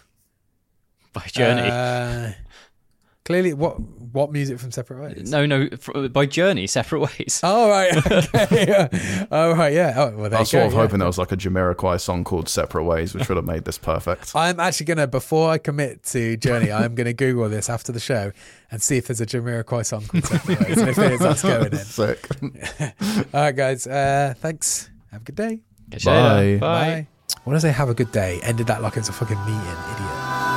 by Journey. Uh, clearly, what what music from Separate Ways? No, no, for, by Journey, Separate Ways. Oh, right. Okay. Oh, right. Yeah. Oh, well, I was sort go, of yeah. hoping there was like a Jamiroquai song called Separate Ways, which would have made this perfect. I'm actually going to, before I commit to Journey, I'm going to Google this after the show and see if there's a Jamiroquai song called Separate Ways. And if there is, that's going in. Sick. All right, guys. Uh, thanks. Have a good day. Bye. Bye. Bye. What does they have a good day? Ended that like it's a fucking meeting, idiot.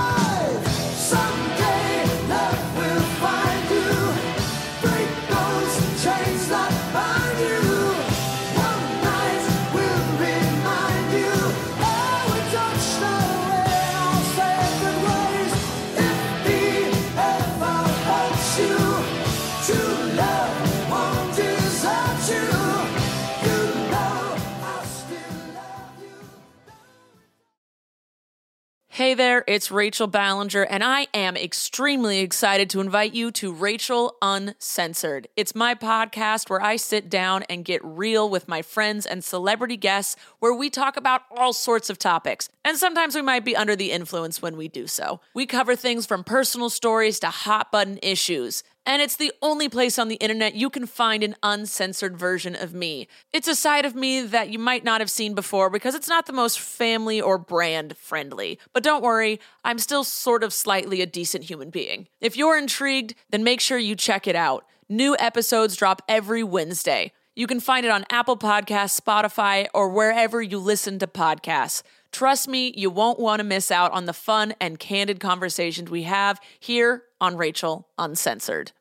Hey there, it's Rachel Ballinger, and I am extremely excited to invite you to Rachel Uncensored. It's my podcast where I sit down and get real with my friends and celebrity guests, where we talk about all sorts of topics. And sometimes we might be under the influence when we do so. We cover things from personal stories to hot button issues. And it's the only place on the internet you can find an uncensored version of me. It's a side of me that you might not have seen before because it's not the most family or brand friendly. But don't worry, I'm still sort of slightly a decent human being. If you're intrigued, then make sure you check it out. New episodes drop every Wednesday. You You can find it on Apple Podcasts, Spotify, or wherever you listen to podcasts. Trust me, you won't want to miss out on the fun and candid conversations we have here on Rachel Uncensored.